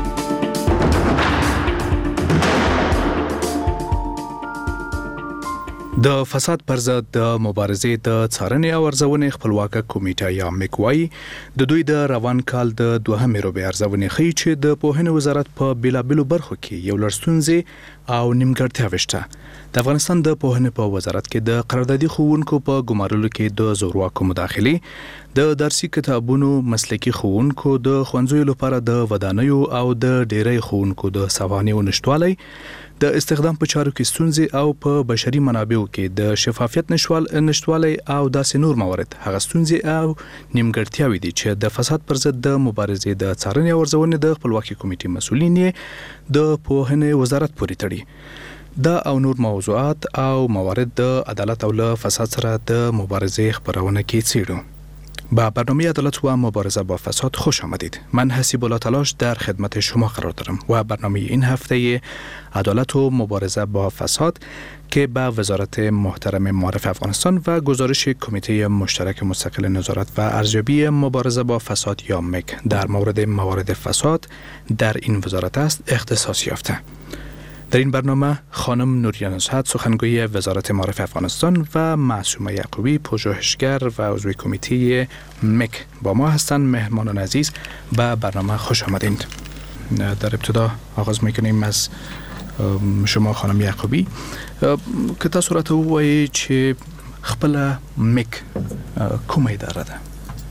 د فساد پر ضد د مبارزې د څارنې او ارزونې خپلواکه کمیټه یا میکوای د دوی د روان کال د دوهمې روبې ارزونې ښیي چې د پوهنې وزارت په بیلابیلو برخو کې یو لړ ستونزې او نیمګړتیاوې شته. د افغانستان د پوهنې په وزارت کې د قراردادي ښوونکو په ګمارلو کې د زورواکو مداخلې، د درسي کتابونو مسلکي ښوونکو د ښوونځیو لپاره د ودانیو او د ډیری ښوونکو د سوانحو نشتوالی، د استخدام په چارو کې ستونزې او په بشري منابعو کې د شفافیت نشتوالی او داسې نور موارد هغه ستونزې او نیمګړتیاوې دي چې د فساد پر ضد د مبارزې د څارنې او ارزونې د خپلواکي کمیټې مسؤلین یې د پوهنې وزارت پورې تړي. دا او نور موضوعات او موارد د عدالت او له فساد سره د مبارزې خبرونه کې څیړو. با برنامه عدالت و مبارزه با فساد خوش آمدید. من حسیب الله تلاش در خدمت شما قرار دارم و برنامه این هفته عدالت و مبارزه با فساد که با وزارت محترم معارف افغانستان و گزارش کمیته مشترک مستقل نظارت و ارزیابی مبارزه با فساد یا مک در مورد موارد فساد در این وزارت است اختصاص یافته. در این برنامه خانم نوریه نزهت سخنگوی وزارت معارف افغانستان و معصومه یعقوبی پژوهشگر و عضو کمیته مک با ما هستند. مهمانان عزیز به برنامه خوش آمدید. در ابتدا آغاز میکنیم از شما خانم یعقوبی که تا صورت وایي چې خپل مک کوم اداره ده.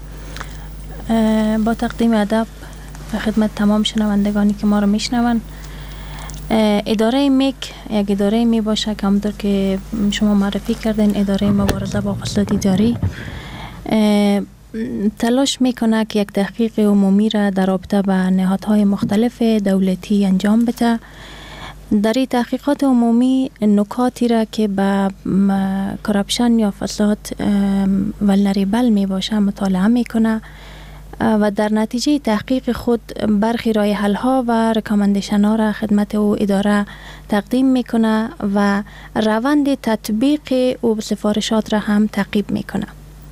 با تقدیم ادب خدمت تمام شنوندگانی که ما رو میشنون، اداره مک یک اداره می باشه که همونطور که شما معرفی کردین اداره مبارزه با فساد اداری تلاش میکنه که یک تحقیق عمومی را در رابطه با نهادهای مختلف دولتی انجام بده. در این تحقیقات عمومی نکاتی را که به کراپشن یا فساد ولنریبل می باشه مطالعه میکنه و در نتیجه تحقیق خود برخی راه حل ها و رکامندیشن ها را خدمت او اداره تقدیم میکنه و روند تطبیق او سفارشات را هم تعقیب میکنه.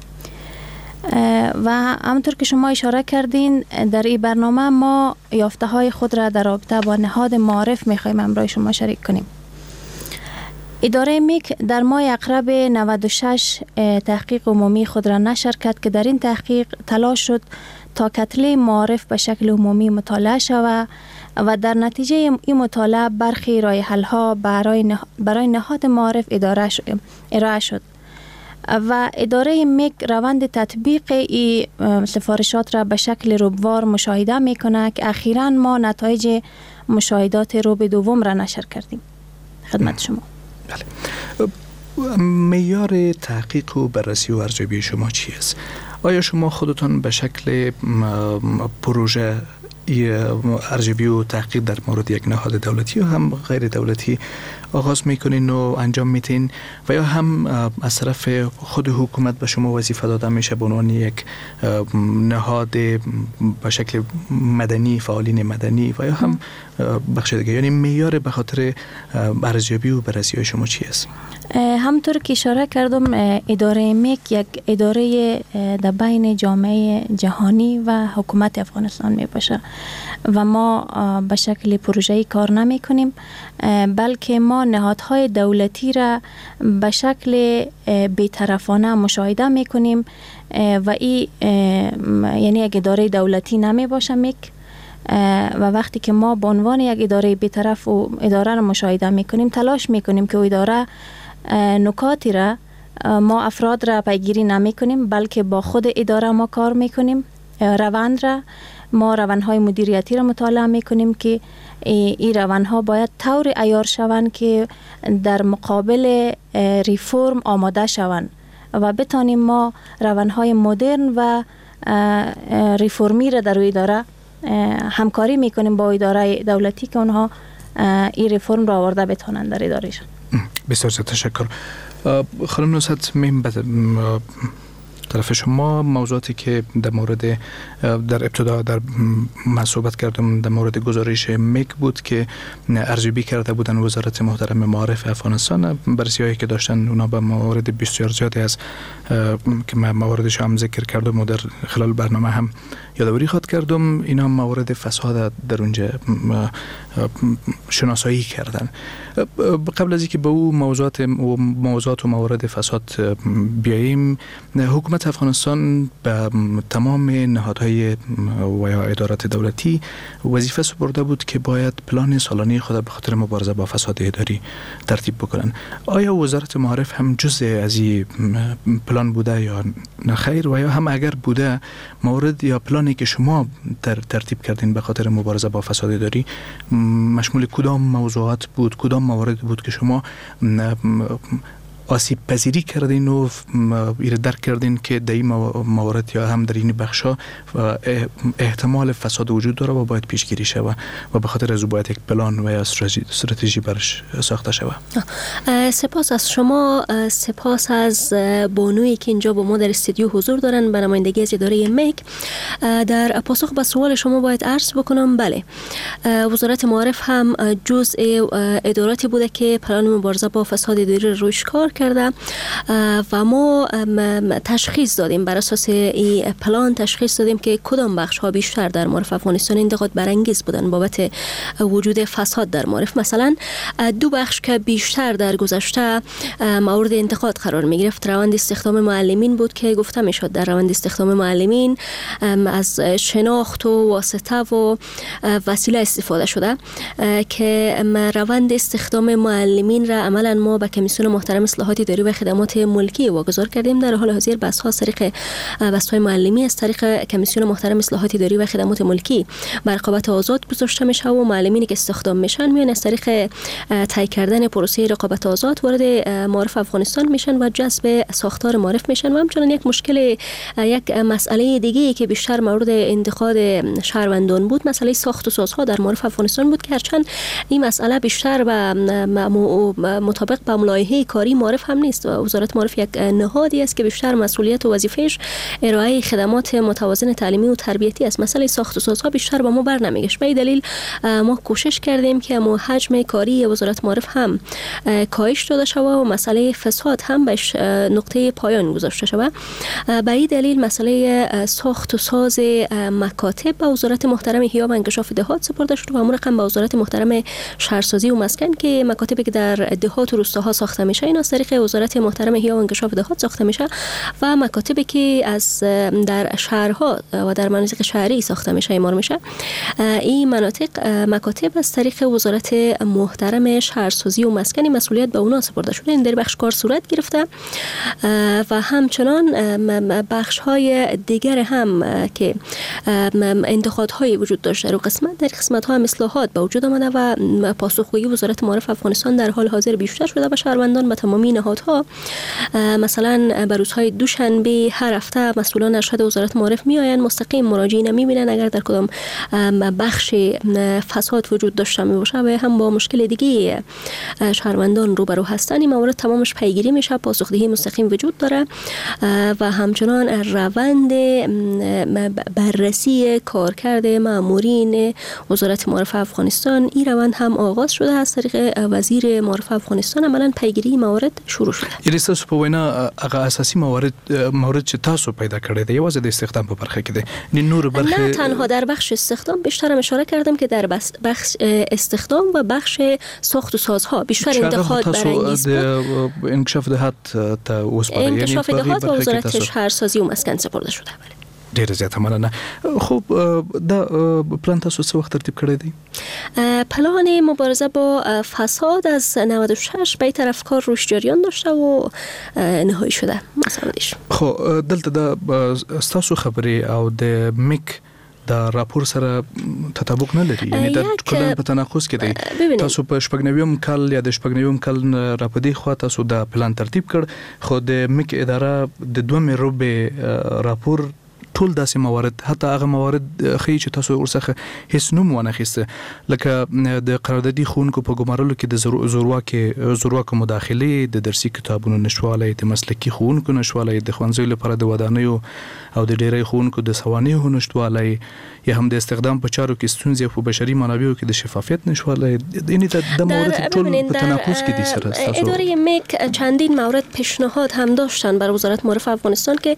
و همونطور که شما اشاره کردین در این برنامه ما یافته های خود را در رابطه با نهاد معارف میخوایم همراه شما شریک کنیم. اداره میک در ماه اقرب نود و شش تحقیق عمومی خود را نشر کرد که در این تحقیق تلاش شد تا کتله معارف به شکل عمومی مطالعه شود و در نتیجه این مطالعه برخی راه حل ها برای نه... برای نهاد معارف اداره ش... ارائه شد و اداره میک روند تطبیق این سفارشات را به شکل ربوار مشاهده میکنه که اخیراً ما نتایج مشاهدات ربع دوم را نشر کردیم خدمت شما. بله. معیار تحقیق و بررسی و ارزیابی شما چی است؟ آیا شما خودتان به شکل پروژه ارزیابی و تحقیق در مورد یک نهاد دولتی و هم غیر دولتی آغاز میکنین و انجام میتین و یا هم از طرف خود حکومت به شما وظیفه داده میشه به عنوان یک نهاد به شکل مدنی، فعالین مدنی و یا هم بخش دیگه؟ یعنی معیار به خاطر ارزیابی و بررسی شما چی است؟ همطور که اشاره کردم اداره میک یک اداره در بین جامعه جهانی و حکومت افغانستان می باشه و ما به شکل پروژه‌ای کار نمی کنیم بلکه ما نهادهای دولتی را به شکل بی‌طرفانه مشاهده می کنیم و این یعنی یک اداره دولتی نمی باشه میک و وقتی که ما به عنوان یک اداره بی‌طرف و اداره را مشاهده می کنیم تلاش می کنیم که او اداره نکاتی را ما افراد را پیگیری نمی کنیم بلکه با خود اداره ما کار می کنیم. روند را ما روندهای مدیریتی را مطالعه می کنیم که این روندها باید طور عیار شوند که در مقابل ریفورم آماده شوند و بتانیم ما روندهای مدرن و ریفورمی را در اداره همکاری می کنیم با اداره دولتی که اونها این ریفورم را آورده بتانند در ادارهشان. بسیار تشکر. خانم نزهت میم طرف شما موضوعاتی که در مورد در ابتدا در من صحبت کردم در مورد گزارش مک بود که ارزیابی کرده بودن وزارت محترم معارف افغانستان، بررسی‌هایی که داشتن اونا به موارد بسیار زیادی از که من مواردش هم ذکر کردم و در خلال برنامه هم یادآوری خواهد کردم، اینا موارد فساد در اونجا شناسایی کردن. قبل از اینکه به او موضوعات و موضوعات و موارد فساد بیاییم، حکومت افغانستان به تمام نهادهای و یا ادارات دولتی وظیفه سپرده بود که باید پلان سالانه خود به خاطر مبارزه با فساد اداری ترتیب بکنن. آیا وزارت معارف هم جزء از این پلان بوده یا نخیر و یا هم اگر بوده موارد یا پلانی که شما در ترتیب کردین به خاطر مبارزه با فساد اداری مشمول کدام موضوعات بود، کدام موارد بود که شما آسیب پذیری کردین و ایره درک کردین که در این موارد یا هم در این بخشا احتمال فساد وجود داره و باید پیشگیری شود و به خاطر از باید یک پلان و یا استراتژی برش ساخته شود. سپاس از شما، سپاس از بانویی که اینجا با ما در استودیو حضور دارن به نمایندگی از اداره مک. در پاسخ به سوال شما باید عرض بکنم بله، وزارت معارف هم جزء اداراتی بوده که پلان مبارزه با فساد اداری روش کار کرده و ما تشخیص دادیم، بر اساس این پلان تشخیص دادیم که کدام بخش ها بیشتر در معارف افغانستان انتقاد برانگیز بودن بابت وجود فساد در معارف. مثلا دو بخش که بیشتر در گذشته مورد انتقاد قرار می گرفت، روند استخدام معلمین بود که گفته می شد در روند استخدام معلمین از شناخت و واسطه و وسیله استفاده شده که روند استخدام معلمین را عملا ما به کمیسیون محترم اصلاحات اداری و خدمات ملکی واگذار کردیم. در حال حاضر بحث ها از طریق بحث های معلمی از طریق کمیسیون محترم اصلاحات اداری و خدمات ملکی بر رقابت آزاد گذاشته میشه و معلمینی که استخدام میشن میان از طریق طی کردن پروسه رقابت آزاد وارد معارف افغانستان میشن و جذب ساختار معارف میشن. و همچنین یک مشکل یک مسئله دیگه که بیشتر مورد انتقاد شهروندان بود، مسئله ساخت و سازها در معارف افغانستان بود که هرچند این مسئله بیشتر و مطابق با لایحه کاری معارف هم نیست. وزارت معارف یک نهادی است که بیشتر مسئولیت و وظیفه‌اش ارائه خدمات متوازن تعلیمی و تربیتی است. مسئله ساخت و سازها بیشتر با ما بر نمیگشت. به این دلیل ما کوشش کردیم که ما حجم کاری وزارت معارف هم کاهش داده شود و مسئله فساد هم بهش نقطه پایان گذاشته شود. به این دلیل مسئله ساخت و ساز مکاتب به وزارت محترم احیا و انکشاف دهات سپرده شد و همون رقم به وزارت محترم شهرسازی و مسکن که مکاتبی که در دهات و روستاها ساخته میشه این از طریق وزارت محترم احیا و انکشاف دهات ساخته میشه و مکاتبی که از در شهرها و در مناطق شهری ساخته میشه اعمار میشه این مناطق مکاتب از طریق وزارت محترم شهرسازی و مسکن مسئولیت به اونا سپرده شده. این در بخش کار صورت گرفته و همچنان بخش های دیگر هم که انتقادهای وجود داشته رو قسمت در قسمت ها هم اصلاحات به وجود آمده و پاسخگویی وزارت معارف افغانستان در حال حاضر بیشتر شده و شهروندان به تمامی نهادها مثلا به روزهای دوشنبه هر هفته مسئولان ارشد وزارت معارف میآیند مستقیم مراجعین میبینن اگر در کدام بخش فساد وجود داشته می باشه و هم با مشکل دیگه شهروندان روبرو هستن این موارد تمامش پیگیری میشه، پاسخدهی مستقیم وجود داره و همچنان روند بررسی کارکرد مامورین وزارت معارف افغانستان این روند هم آغاز شده از طریق وزیر معارف افغانستان. عملا پیگیری موارد شروع شده. یعنی تاسو په وینا هغه اساسي موارد موارد چې تاسو پیدا کړی دی یوازې د استخدام په برخه کې دی نه نور برخه نه تنها در بخش استخدام بیشتر اشاره کردم که در بخش استخدام و بخش ساخت و سازها بیشتر انتقاد برانگیز بود. انکشاف دهات ته وسپاره یعنی انکشاف دهات و وزارت شهرسازی و مسکن سپرده شده. بله ډیره زیاته مننه. خب دا پلان تاسو څه وخت ترتیب کړی دی؟ پلان مبارزه با فساد از نود و شش به طرف کار روش جریان داشته و نهایی شده مسئولش. خب دلته دا تاسو خبرې او د میک دا راپور سره تطابق نه لري، یعنی دا کله په تناقض کې دی. تاسو په شپږنویم کال یا د شپږنویم کال را پدې خو تاسو دا پلان ترتیب کړ خو د میک اداره د دوه مې روبه راپور ټول داسې موارد حتی هغه موارد خې چې تاسو ورڅخه هیڅ نوم ونه خسته لکه د قراردادي خونکو په ګمارلو کې د زورواکي زورواکو مداخله د درسي کتابونو نشواله د مسلکي خونکو نشواله د خوانځي لپاره د ودانیو او د ډیری خونکو د سوانیو نشواله یا هم د استخدام په چارو کې ستونزې په بشري منابعو کې د شفافیت نشواله یعنی د مورد ټول په تناقض کې دي سره تاسو اداره میک چندین مورد پیشنهاد هم داشتن بر وزارت معارف افغانستان که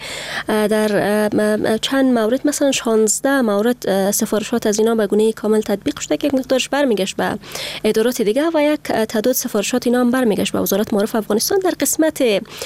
در چند مورد مثلا شانزده مورد سفارشات از اینا به گونه کامل تطبیق شده که یک مقدارش برمیگشت به ادارات دیگه و یک تعداد سفارشات اینا هم برمیگشت به وزارت معارف افغانستان. در قسمت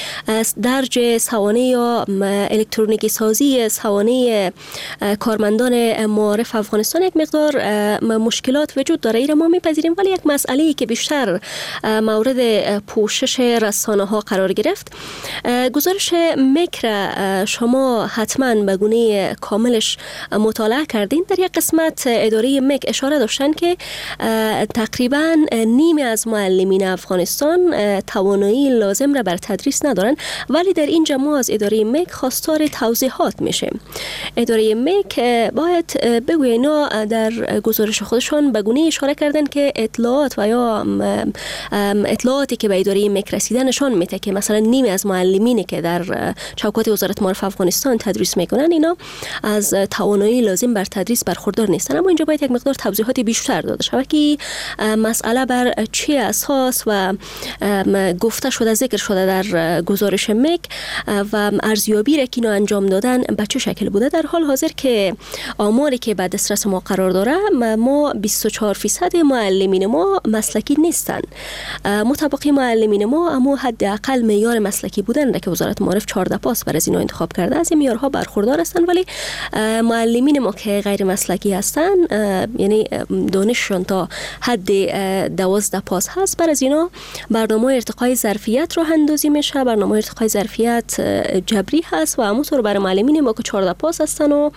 درج سوانه یا الکترونیکی سازی سوانه کارمندان معارف افغانستان یک مقدار مشکلات وجود داره، این را ما میپذیریم، ولی یک مسئله‌ای که بیشتر مورد پوشش رسانه ها قرار گرفت گزارش مکر شما حتما به گونه گونه کاملش مطالعه کردین، در یک قسمت اداره مک اشاره داشتن که تقریبا نیمی از معلمین افغانستان توانایی لازم را بر تدریس ندارن، ولی در اینجا ما از اداره مک خواستار توضیحات میشه. اداره مک باید بگوی اینا در گزارش خودشان به گونه اشاره کردن که اطلاعات و یا اطلاعاتی که به اداره مک رسیده نشان میده که مثلا نیمی از معلمینی که در چوکات وزارت معارف افغانستان تدریس میکنن اینا از توانایی لازم بر تدریس برخوردار نیستن. اما اینجا باید یک مقدار توضیحات بیشتر داده شود که مسئله بر چه اساس و گفته شده ذکر شده در گزارش مک و ارزیابی را که اینا انجام دادن به چه شکل بوده. در حال حاضر که آماری که بعد دسترس ما قرار داره، ما بیست و چهار فیصد معلمین ما مسلکی نیستن. مطابق معلمین ما اما حداقل معیار مسلکی بودن را که وزارت معارف چهارده پاس بر از اینا انتخاب کرده از این معیارها برخوردار هستن، ولی معلمین ما که غیر مسلکی هستن یعنی دانششون تا حد دوازده پاس هست، بر از اینا برنامه ارتقای ظرفیت راه اندازی میشه. برنامه ارتقای ظرفیت جبری هست و همونطور برای معلمین ما که چهارده پاس هستن و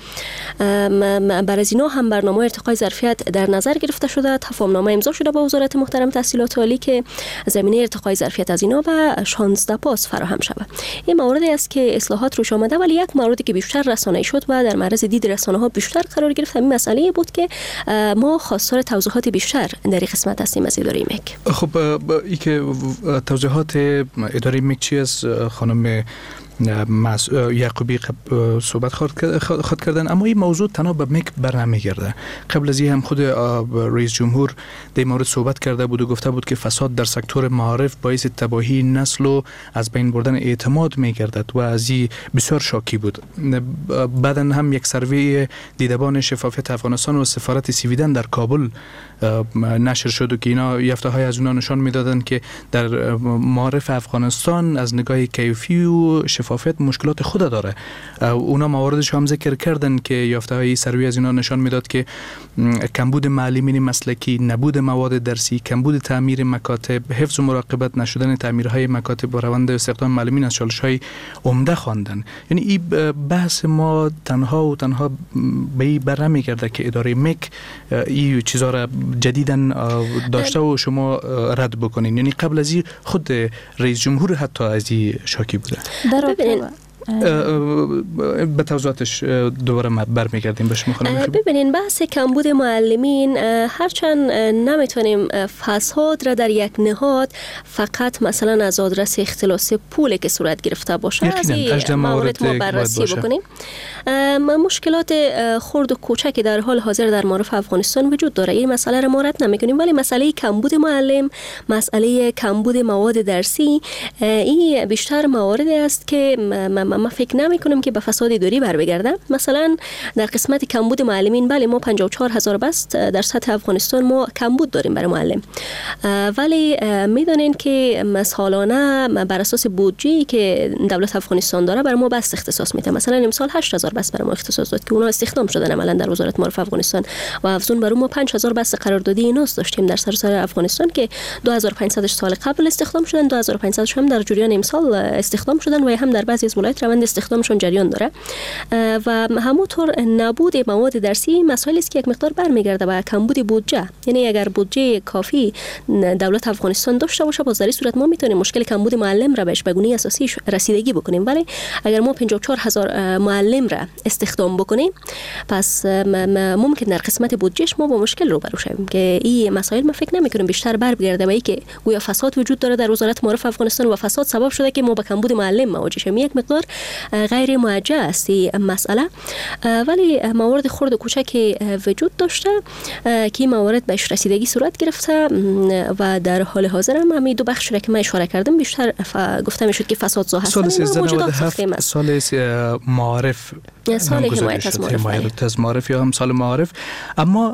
بر از اینا هم برنامه ارتقای ظرفیت در نظر گرفته شده. تفاهمنامه امضا شده با وزارت محترم تحصیلات عالی که زمینه ارتقای ظرفیت از اینا به شانزده پاس فراهم شود. این موردی است که اصلاحات روش آمده، ولی یک موردی که بیشتر رسانه‌ای شد و در معرض دید رسانه‌ها بیشتر قرار گرفت همین مسئله بود که ما خواستار توضیحات بیشتر در این قسمت هستیم از اداره مک. خب ای که توضیحات اداره مک چی است؟ خانم یعقوبی صحبت خود کردن، اما این موضوع تنها به مک بر نمیگرده. قبل از این هم خود رئیس جمهور در مورد صحبت کرده بود و گفته بود که فساد در سکتور معارف باعث تباهی نسل و از بین بردن اعتماد میگردد و از این بسیار شاکی بود. بعدا هم یک سروی دیدبان شفافیت افغانستان و سفارت سویدن در کابل نشر شد و که اینا یافته های از اونا نشان میدادن که در معارف افغانستان از نگاه کیفی و شفافیت مشکلات خود داره. اونا مواردش هم ذکر کردن که یافته های سروی از اینا نشان میداد که کمبود معلمین مسلکی، نبود مواد درسی، کمبود تعمیر مکاتب، حفظ و مراقبت نشدن تعمیرهای مکاتب و روند استخدام معلمین از چالش‌های عمده خواندن. یعنی این بحث ما تنها و تنها به این بر نمیگرده که اداره مک این چیزا را جدیداً داشته و شما رد بکنین. یعنی قبل از این خود رئیس جمهور حتی از این شاکی بوده. ببینید به توضیحاتش دوباره برمیگردیم به شما خانم. ببینین بحث کمبود معلمین، هرچند نمیتونیم فساد را در یک نهاد فقط مثلا از آدرس اختلاس پولی که صورت گرفته باشه از این مورد ما بررسی بکنیم. مشکلات خرد و کوچکی در حال حاضر در معارف افغانستان وجود داره، این مسئله را ما رد نمیکنیم، ولی مسئله کمبود معلم، مسئله کمبود مواد درسی، این بیشتر مواردی است که ما فکر نمی کنم که به فساد اداری بر بگرده. مثلا در قسمت کمبود معلمین، بله ما پنجاه و چهار هزار بست در سطح افغانستان ما کمبود داریم برای معلم، ولی میدونین که سالانه بر اساس بودجه‌ای که دولت افغانستان داره بر ما بست اختصاص میده. مثلا امسال هشت هزار بست برای ما اختصاص داد که اونا استخدام شدن عملا در وزارت معارف افغانستان و افزون بر ما پنج هزار بست قراردادی ایناس داشتیم در سراسر افغانستان که دو هزار و پانصد سال قبل استخدام شدن، دو هزار و پانصد هم در جریان امسال استخدام شدن و هم در بعضی از ولایت روند استخدامشون جریان داره. و همونطور نبود مواد درسی مسائلی است که یک مقدار برمیگرده به کمبود بودجه. یعنی اگر بودجه کافی دولت افغانستان داشته باشه، باز در این صورت ما میتونیم مشکل کمبود معلم را بهش به گونه اساسی رسیدگی بکنیم. ولی اگر ما پنجاه و چهار هزار معلم را استخدام بکنیم، پس ممکن در قسمت بودجهش ما با مشکل روبرو شویم که این مسائل ما فکر نمی‌کنیم بیشتر برمیگرده به اینکه گویا فساد وجود داره در وزارت معارف افغانستان و فساد سبب شده که ما با کمبود معلم مواجه شیم. یک مقدار غیر موجه است این مسئله، ولی موارد خرد و کوچکی وجود داشته که موارد بهش رسیدگی صورت گرفته و در حال حاضر هم همین دو بخش را که من اشاره کردم بیشتر گفته میشد که فساد زا هستن. سال سال معارف سال حمایت از معارف حمایت از معارف یا هم سال معارف، اما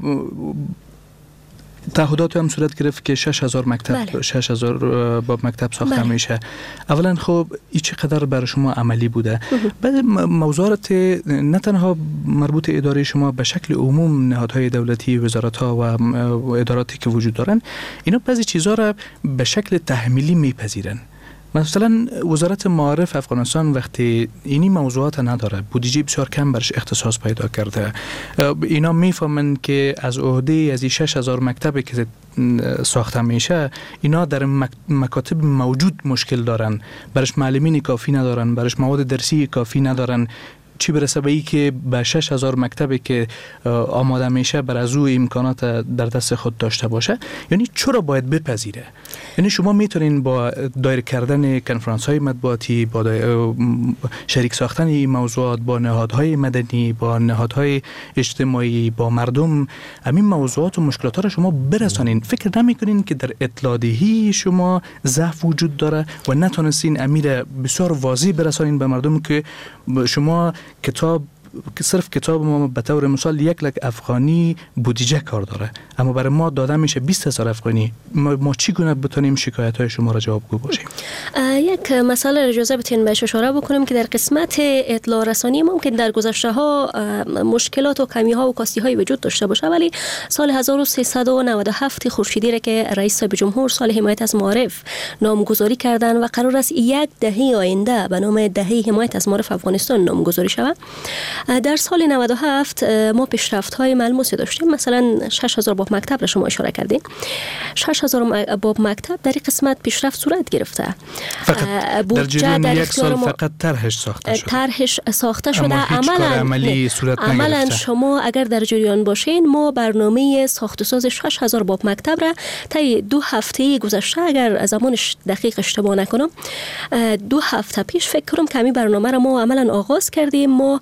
تعهدات هم صورت گرفت که شش هزار مکتب بله. شش هزار باب مکتب ساخته بله. میشه. اولا خب این چقدر برای شما عملی بوده؟ بعد موضوعات نه تنها مربوط اداره شما به شکل عموم نهادهای دولتی، وزارت ها و اداراتی که وجود دارن، اینا بعضی چیزا را به شکل تحمیلی میپذیرن. مثلا وزارت معارف افغانستان وقتی اینی موضوعات نداره، بودجه بسیار کم برش اختصاص پیدا کرده، اینا میفهمن که از عهده از شش هزار مکتبی که ساخته میشه اینا در مکاتب موجود مشکل دارن، برش معلمین کافی ندارن، برش مواد درسی کافی ندارن، چی برسه به ای که به شش هزار مکتبی که آماده میشه بر از او امکانات در دست خود داشته باشه. یعنی چرا باید بپذیره؟ یعنی شما میتونین با دایر کردن کنفرانس های مطبوعاتی، با شریک ساختن این موضوعات با نهادهای مدنی، با نهادهای اجتماعی، با مردم همین موضوعات و مشکلات را شما برسانین. فکر نمیکنین که در اطلاع دهی شما ضعف وجود داره و نتونستین امیر بسیار واضح برسانین به مردم که شما کتاب که صرف کتاب ما به طور مثال یک لک افغانی بودجه کار داره، اما برای ما داده میشه بیست هزار افغانی. ما, ما چگونه بتونیم شکایت های شما را جوابگو باشیم؟ یک مسئله اجازه بتین بهش اشاره بکنم که در قسمت اطلاع رسانی ممکن در گذشته ها مشکلات و کمی ها و کاستی های وجود داشته باشه، ولی سال هزار و سیصد و نود و هفت خورشیدی را که رئیس صاحب جمهور سال حمایت از معارف نامگذاری کردن و قرار است یک دهه آینده به نام دهه حمایت از معارف افغانستان نامگذاری شود، در سال نود و هفت ما پیشرفت‌های ملموسی داشتیم. مثلا شش هزار باب مکتب را شما اشاره کردین. شش هزار باب مکتب در این قسمت پیشرفت صورت گرفته. فقط در جریان یک سال فقط طرحش ساخته شده. طرحش ساخته شده. عملاً عملی صورت نگرفته. عملاً شما اگر در جریان باشین ما برنامه ساخت و ساز شش هزار باب مکتب را طی دو هفته گذشته، اگر زمانش دقیق اشتباه نکنم، دو هفته پیش فکر کنم کمی برنامه را ما عملاً آغاز کردیم. ما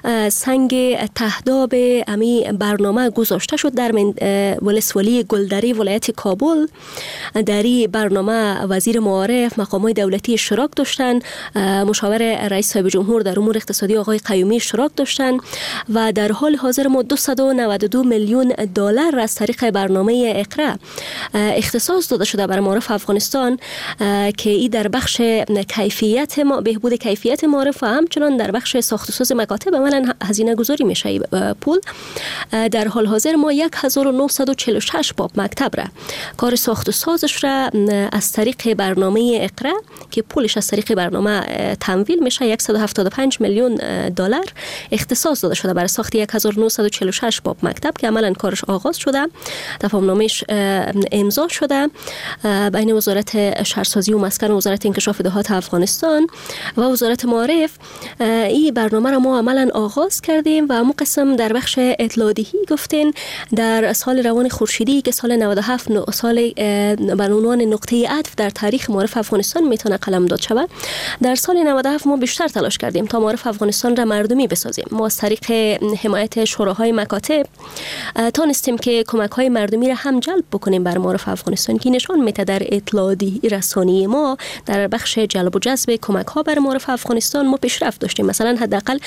سنگ تهداب امی برنامه گذاشته شد در ولسوالی گلدری ولایت کابل. در این برنامه وزیر معارف، مقامات دولتی اشتراک داشتن، مشاور رئیس صاحب جمهور در امور اقتصادی آقای قیومی اشتراک داشتن و در حال حاضر ما دویست و نود و دو میلیون دلار از طریق برنامه اقرا اختصاص داده شده برای معارف افغانستان که این در بخش کیفیت ما بهبود کیفیت معارف و همچنان در بخش ساخت و ساز مکاتب عملاً هزینه گذاری میشه پول. در حال حاضر ما هزار و نهصد و چهل و شش باب مکتب را کار ساخت و سازش را از طریق برنامه اقرا که پولش از طریق برنامه تمویل میشه صد و هفتاد و پنج میلیون دلار اختصاص داده شده برای ساخت هزار و نهصد و چهل و شش باب مکتب که عملاً کارش آغاز شده، تفاهمنامه‌اش امضا شده بین وزارت شهرسازی و مسکن و وزارت انکشاف دهات افغانستان و وزارت معارف. این برنامه را ما عملاً آغاز کردیم و مو قسم در بخش اطلاع دهی گفتین در سال روان خورشیدی که سال نود و هفت سال به عنوان نقطه عطف در تاریخ معارف افغانستان میتونه قلمداد شود. در سال نود و هفت ما بیشتر تلاش کردیم تا معارف افغانستان را مردمی بسازیم. ما از طریق حمایت شوراهای مکاتب تونستیم که کمک‌های مردمی را هم جلب بکنیم بر معارف افغانستان که نشان میده در اطلاع دهی رسانی ما در بخش جلب و جذب کمک‌ها بر معارف افغانستان ما پیشرفت داشتیم. مثلا حداقل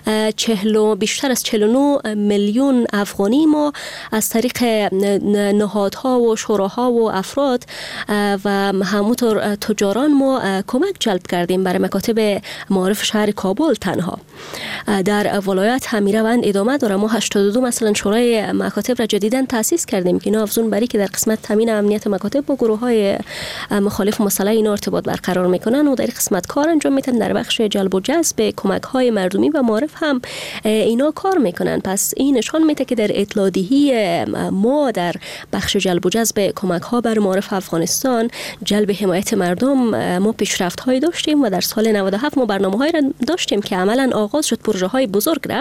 چهل بیشتر از چهل و نه میلیون افغانی ما از طریق نهادها و شوراها و افراد و همونطور تجاران ما کمک جلب کردیم برای مکاتب معارف شهر کابل. تنها در ولایت همیروند ادامه داره. ما هشتاد و دو مثلا شورای مکاتب را جدیداً تأسیس کردیم که اینا افزون بری که در قسمت تامین امنیت مکاتب با گروه های مخالف مسئله اینا ارتباط برقرار میکنن و در قسمت کار انجام میدن. در بخش جلب و جذب کمک های مردمی و معارف هم اینا کار میکنن. پس این نشان میده که در اطلاع دهی ما در بخش جلب و جذب کمک ها بر معارف افغانستان، جلب حمایت مردم ما پیشرفت های داشتیم و در سال نود و هفت ما برنامه های را داشتیم که عملاً آغاز شد پروژه های بزرگ را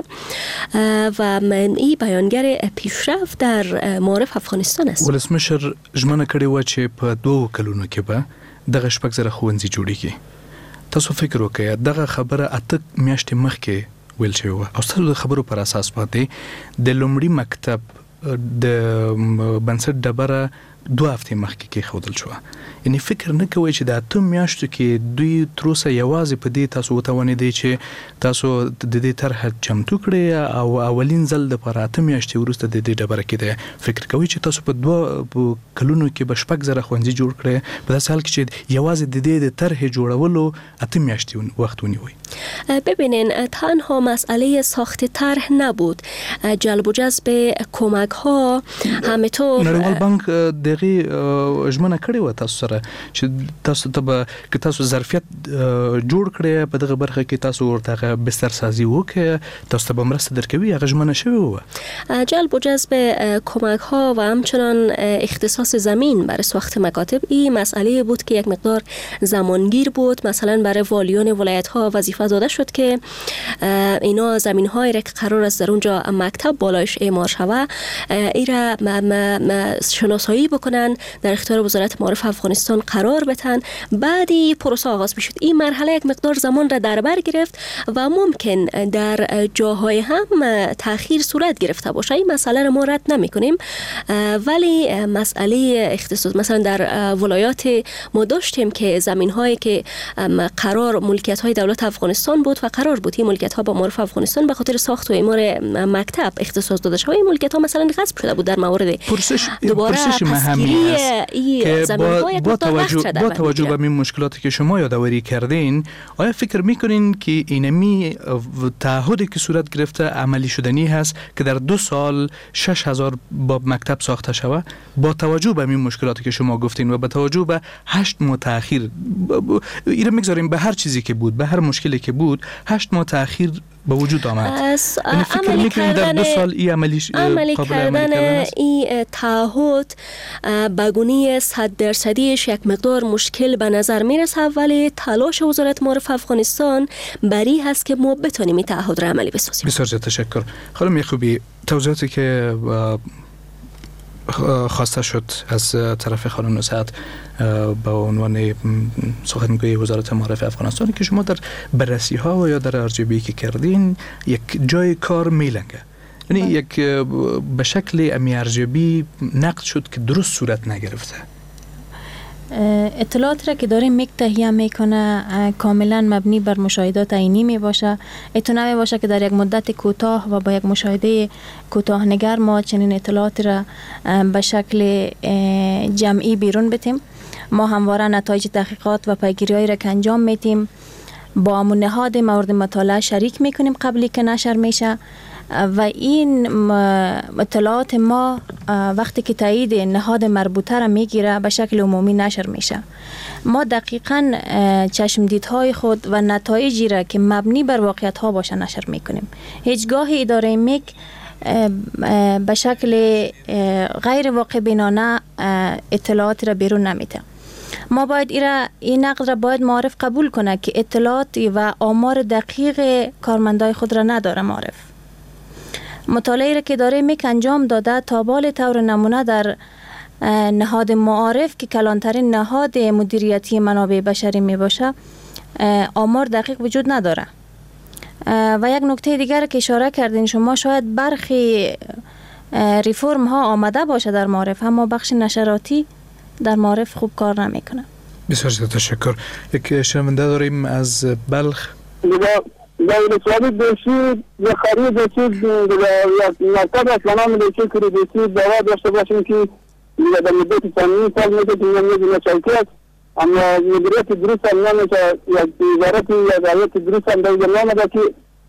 و من این بیانگر پیشرفت در معارف افغانستان است. ولسمشر ژمنه کړې و چې په دوه کلونو کې به دغه شپږ زره ښوونځي جوړیږي. تاسو فکر وکړئ دغه خبره اته میاشتې مخکې ویل شوی و او ستاسو د خبرو پر اساس باندې د لومړي مکتب د بنسټ ډبره دوه هفتې مخکې کېښودل شوه. یعنی فکر نه کوئ چې د اته میاشتو کې دوی تر اوسه یوازې په دې تاسو وتوانېدئ چې تاسو د دې طرحه چمتو کړئ او اولین ځل دپاره اته میاشتې وروسته د دې ډبره کېدی. فکر کوئ چې تاسو په دوه کلونو کې به شپږ زره ښوونځي جوړ کړئ په داسې حال کې چې یوازې د دې د طرحې جوړولو اته میاشتې وخت ونیوئ؟ ببینین تنها مسئله ساخت طرح نبود، جلب و جذب کمک ها همینطور نړیوال بانک د دغه ژمنه کړې و تاسو سره چې تاسو ته که تاسو ظرفیت جوړ کړی په دغه برخه کې تاسو ورته بستر سازی وکړي تاسو ته به مرسته درکوي هغه ژمنه شوی و. جلب و جذب کمک ها و همچنان اختصاص زمین برای ساخت مکاتب این مسئله بود که یک مقدار زمانگیر بود. مثلا برای والیان ولایت ها وظیفه داده شد که اینا زمین هایی را که قرار است در اونجا مکتب بالایش اعمار شود ای را شناسایی بکنن، در اختیار وزارت معارف افغانستان قرار بدن، بعدی پروسه آغاز میشد. این مرحله یک مقدار زمان را در بر گرفت و ممکن در جاهای هم تأخیر صورت گرفته باشه. این مسئله را ما رد نمی کنیم، ولی مسئله اختصاص مثلا در ولایات ما داشتیم که زمین هایی که قرار ملکیت های دولت افغانستان بود و قرار بود این ملکیت ها با معارف افغانستان به خاطر ساخت و اعمار مکتب اختصاص داده شد. این ملکیت ها مثلا غصب شده بود در مورد پرسش دوباره مهمی است که با, با توجه با توجه به این مشکلاتی که شما یادآوری کردین، آیا فکر میکنین که اینمی تعهدی که صورت گرفته عملی شدنی هست که در دو سال شش هزار باب مکتب ساخته شود؟ با توجه به این مشکلاتی که شما گفتین و با توجه به هشت ماه تأخیر، اینا میگذاریم به هر چیزی که بود، به هر مشکلی که بود، هشت ماه تأخیر به وجود آمد. یعنی فکر میکنین در دو سال این عملی عملی کردن این تعهد بگونی صد درصدیش یک مقدار مشکل به نظر میرسه، ولی تلاش وزارت معارف افغانستان بری هست که ما بتونیم این تعهد را عملی بسازیم. بسیار زیاد تشکر. خانم یعقوبی، توضیحاتی که خواسته شد از طرف خانم نصحت به عنوان سخنگوی وزارت معارف افغانستان که شما در بررسی ها و یا در ارجبی که کردین یک جای کار میلنگه، یعنی یک به شکل امی ارجبی نقد شد که درست صورت نگرفته. اطلاعات را که داریم میک تهیه میکنه کاملا مبنی بر مشاهدات عینی می باشه. اتو نمی باشه که در یک مدت کوتاه و با یک مشاهده کوتاه نگر ما چنین اطلاعات را به شکل جمعی بیرون بتیم. ما همواره نتایج تحقیقات و پیگیری‌هایی را که انجام میتیم با همون نهاد مورد مطالعه شریک میکنیم قبلی که نشر میشه و این اطلاعات ما وقتی که تایید نهاد مربوطه را میگیره به شکل عمومی نشر میشه. ما دقیقاً چشمدیدهای خود و نتایجی را که مبنی بر واقعیت ها باشه نشر میکنیم. هیچگاه اداره میک به شکل غیر واقع بینانه اطلاعات را بیرون نمیده. ما باید ایرا این نقد را باید معارف قبول کنه که اطلاعات و آمار دقیق کارمندای خود را نداره. معارف مطالعه را که داره میک انجام داده تا بال طور نمونه در نهاد معارف که کلانترین نهاد مدیریتی منابع بشری می باشه آمار دقیق وجود نداره. و یک نکته دیگر که اشاره کردین شما، شاید برخی ریفورم ها آمده باشه در معارف اما بخش نشراتی در معارف خوب کار نمیکنه. بسیار زیاد تشکر. یک شنونده داریم از بلخ. در ولسوالی بسید و خرید بسید یک مکتب اصلا ملیچه کری بسید دوا داشته باشیم که در مدت چندین سال مدت نمیدونه چلکی است، اما مدیریت درست هم نمیشه. یک وزارت یک آیت درست هم در نامده که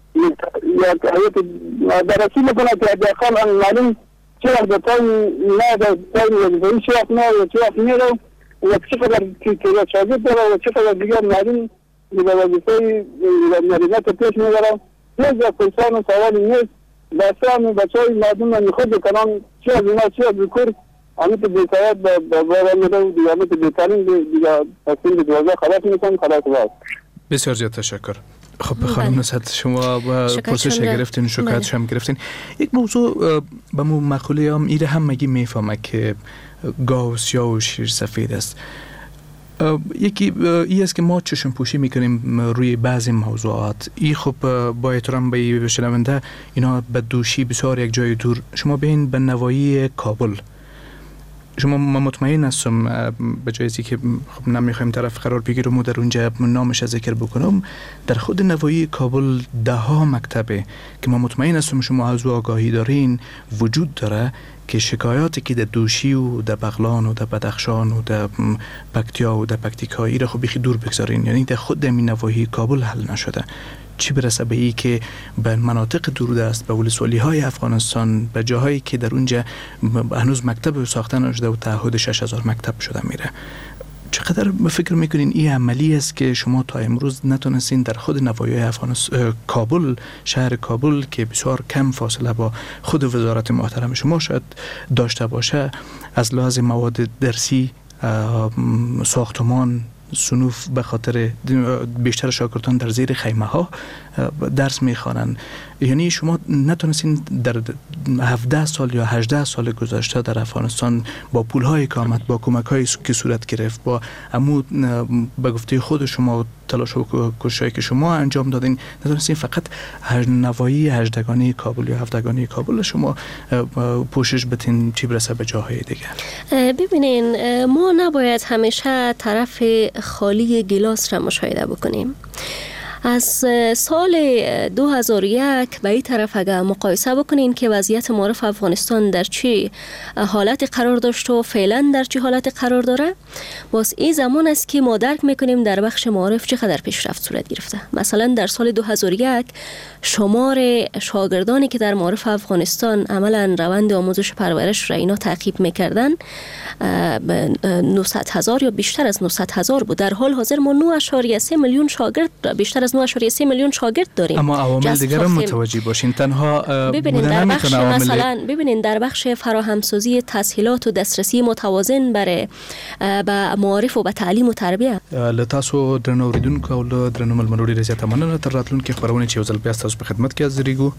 یک آیت بررسی میکنه که داخل هم معلوم چه وقت در تایم نه در تایم وزاری چه وقت نه و چه وقت میره و چه قدر که شاگرد داره و چه قدر دیگر معلوم به وظیفه مدیریت پیش میبرم. یک از پرسان و سوالی نیست. بسته همین بچه های مردم میخواد بکنم چه از اینا چه از بکر امیت بیتایت با باید میده و دیگه امیت بیتارین دیگه تصمیم دوازده خلاص میکنم خلاص باید. بسیار زیاد تشکر. خب خانم نصحت شما پرسش گرفتین، شکایتش هم گرفتین. یک موضوع به مو مقوله هم ایره هم مگی میفهمه که گاو سیاه و شیر سفید است. یکی ای است که ما چشم پوشی میکنیم روی بعضی موضوعات. ای خب با احترام به شنونده اینا به دوشی بسیار یک جای دور. شما بین به نوایی کابل، شما ما مطمئن هستم به جایزی که خب نمیخوایم طرف قرار بگیرم و در اونجا نامش ذکر بکنم، در خود نوایی کابل ده ها مکتبه که ما مطمئن هستم شما از آگاهی دارین وجود داره که شکایاتی که در دوشی و در بغلان و در بدخشان و در پکتیا و در پکتیکا ای را خب بیخی دور بگذارین، یعنی در خود در نواحی کابل حل نشده. چی برسه به ای که به مناطق دوردست، به ولسوالی های افغانستان، به جاهایی که در اونجا هنوز مکتب ساخته نشده و تعهد شش هزار مکتب شده میره. چقدر فکر میکنین این عملی است که شما تا امروز نتونستین در خود نواحی افغانستان، کابل، شهر کابل که بسیار کم فاصله با خود وزارت محترم شما شاید داشته باشه، از لحاظ مواد درسی، ساختمان، صنوف، به خاطر بیشتر شاگردان در زیر خیمه ها درس میخوانند، یعنی شما نتونستین در هفده سال یا هجده سال گذشته در افغانستان با پول های که آمد، با کمک هایی که صورت گرفت، با امو به گفته خود شما تلاش و کوششی که شما انجام دادین، نتونستین فقط نواحی هجدگانی کابل یا هفتگانی کابل شما پوشش بتین چی برسه به جاهای دیگه؟ ببینین، ما نباید همیشه طرف خالی گلاس را مشاهده بکنیم. از سال دو هزار و یک به این طرف اگر مقایسه بکنین که وضعیت معارف افغانستان در چی حالت قرار داشت و فعلا در چی حالت قرار داره، باز این زمان است که ما درک میکنیم در بخش معارف چقدر پیشرفت صورت گرفته. مثلا در سال دو هزار و یک شمار شاگردانی که در معارف افغانستان عملا روند آموزش پرورش را اینا تعقیب میکردن نهصد هزار یا بیشتر از نهصد هزار بود. در حال حاضر ما نه اشاریه سه میلیون شاگرد، بیشتر از نه اشاریه سه میلیون شاگرد داریم. اما عوامل دیگر هم متوجه باشین، تنها ببینین در بخش مثلا ببینین در بخش فراهمسازی تسهیلات و دسترسی متوازن برای به معارف و به تعلیم و تربیه. لتاسو درنو اوریدونکو او درنو ملمنوري رضایت مننه تر راتلونکي خبرونه چې وزل بیا تاسو په خدمت کې حاضرېږو.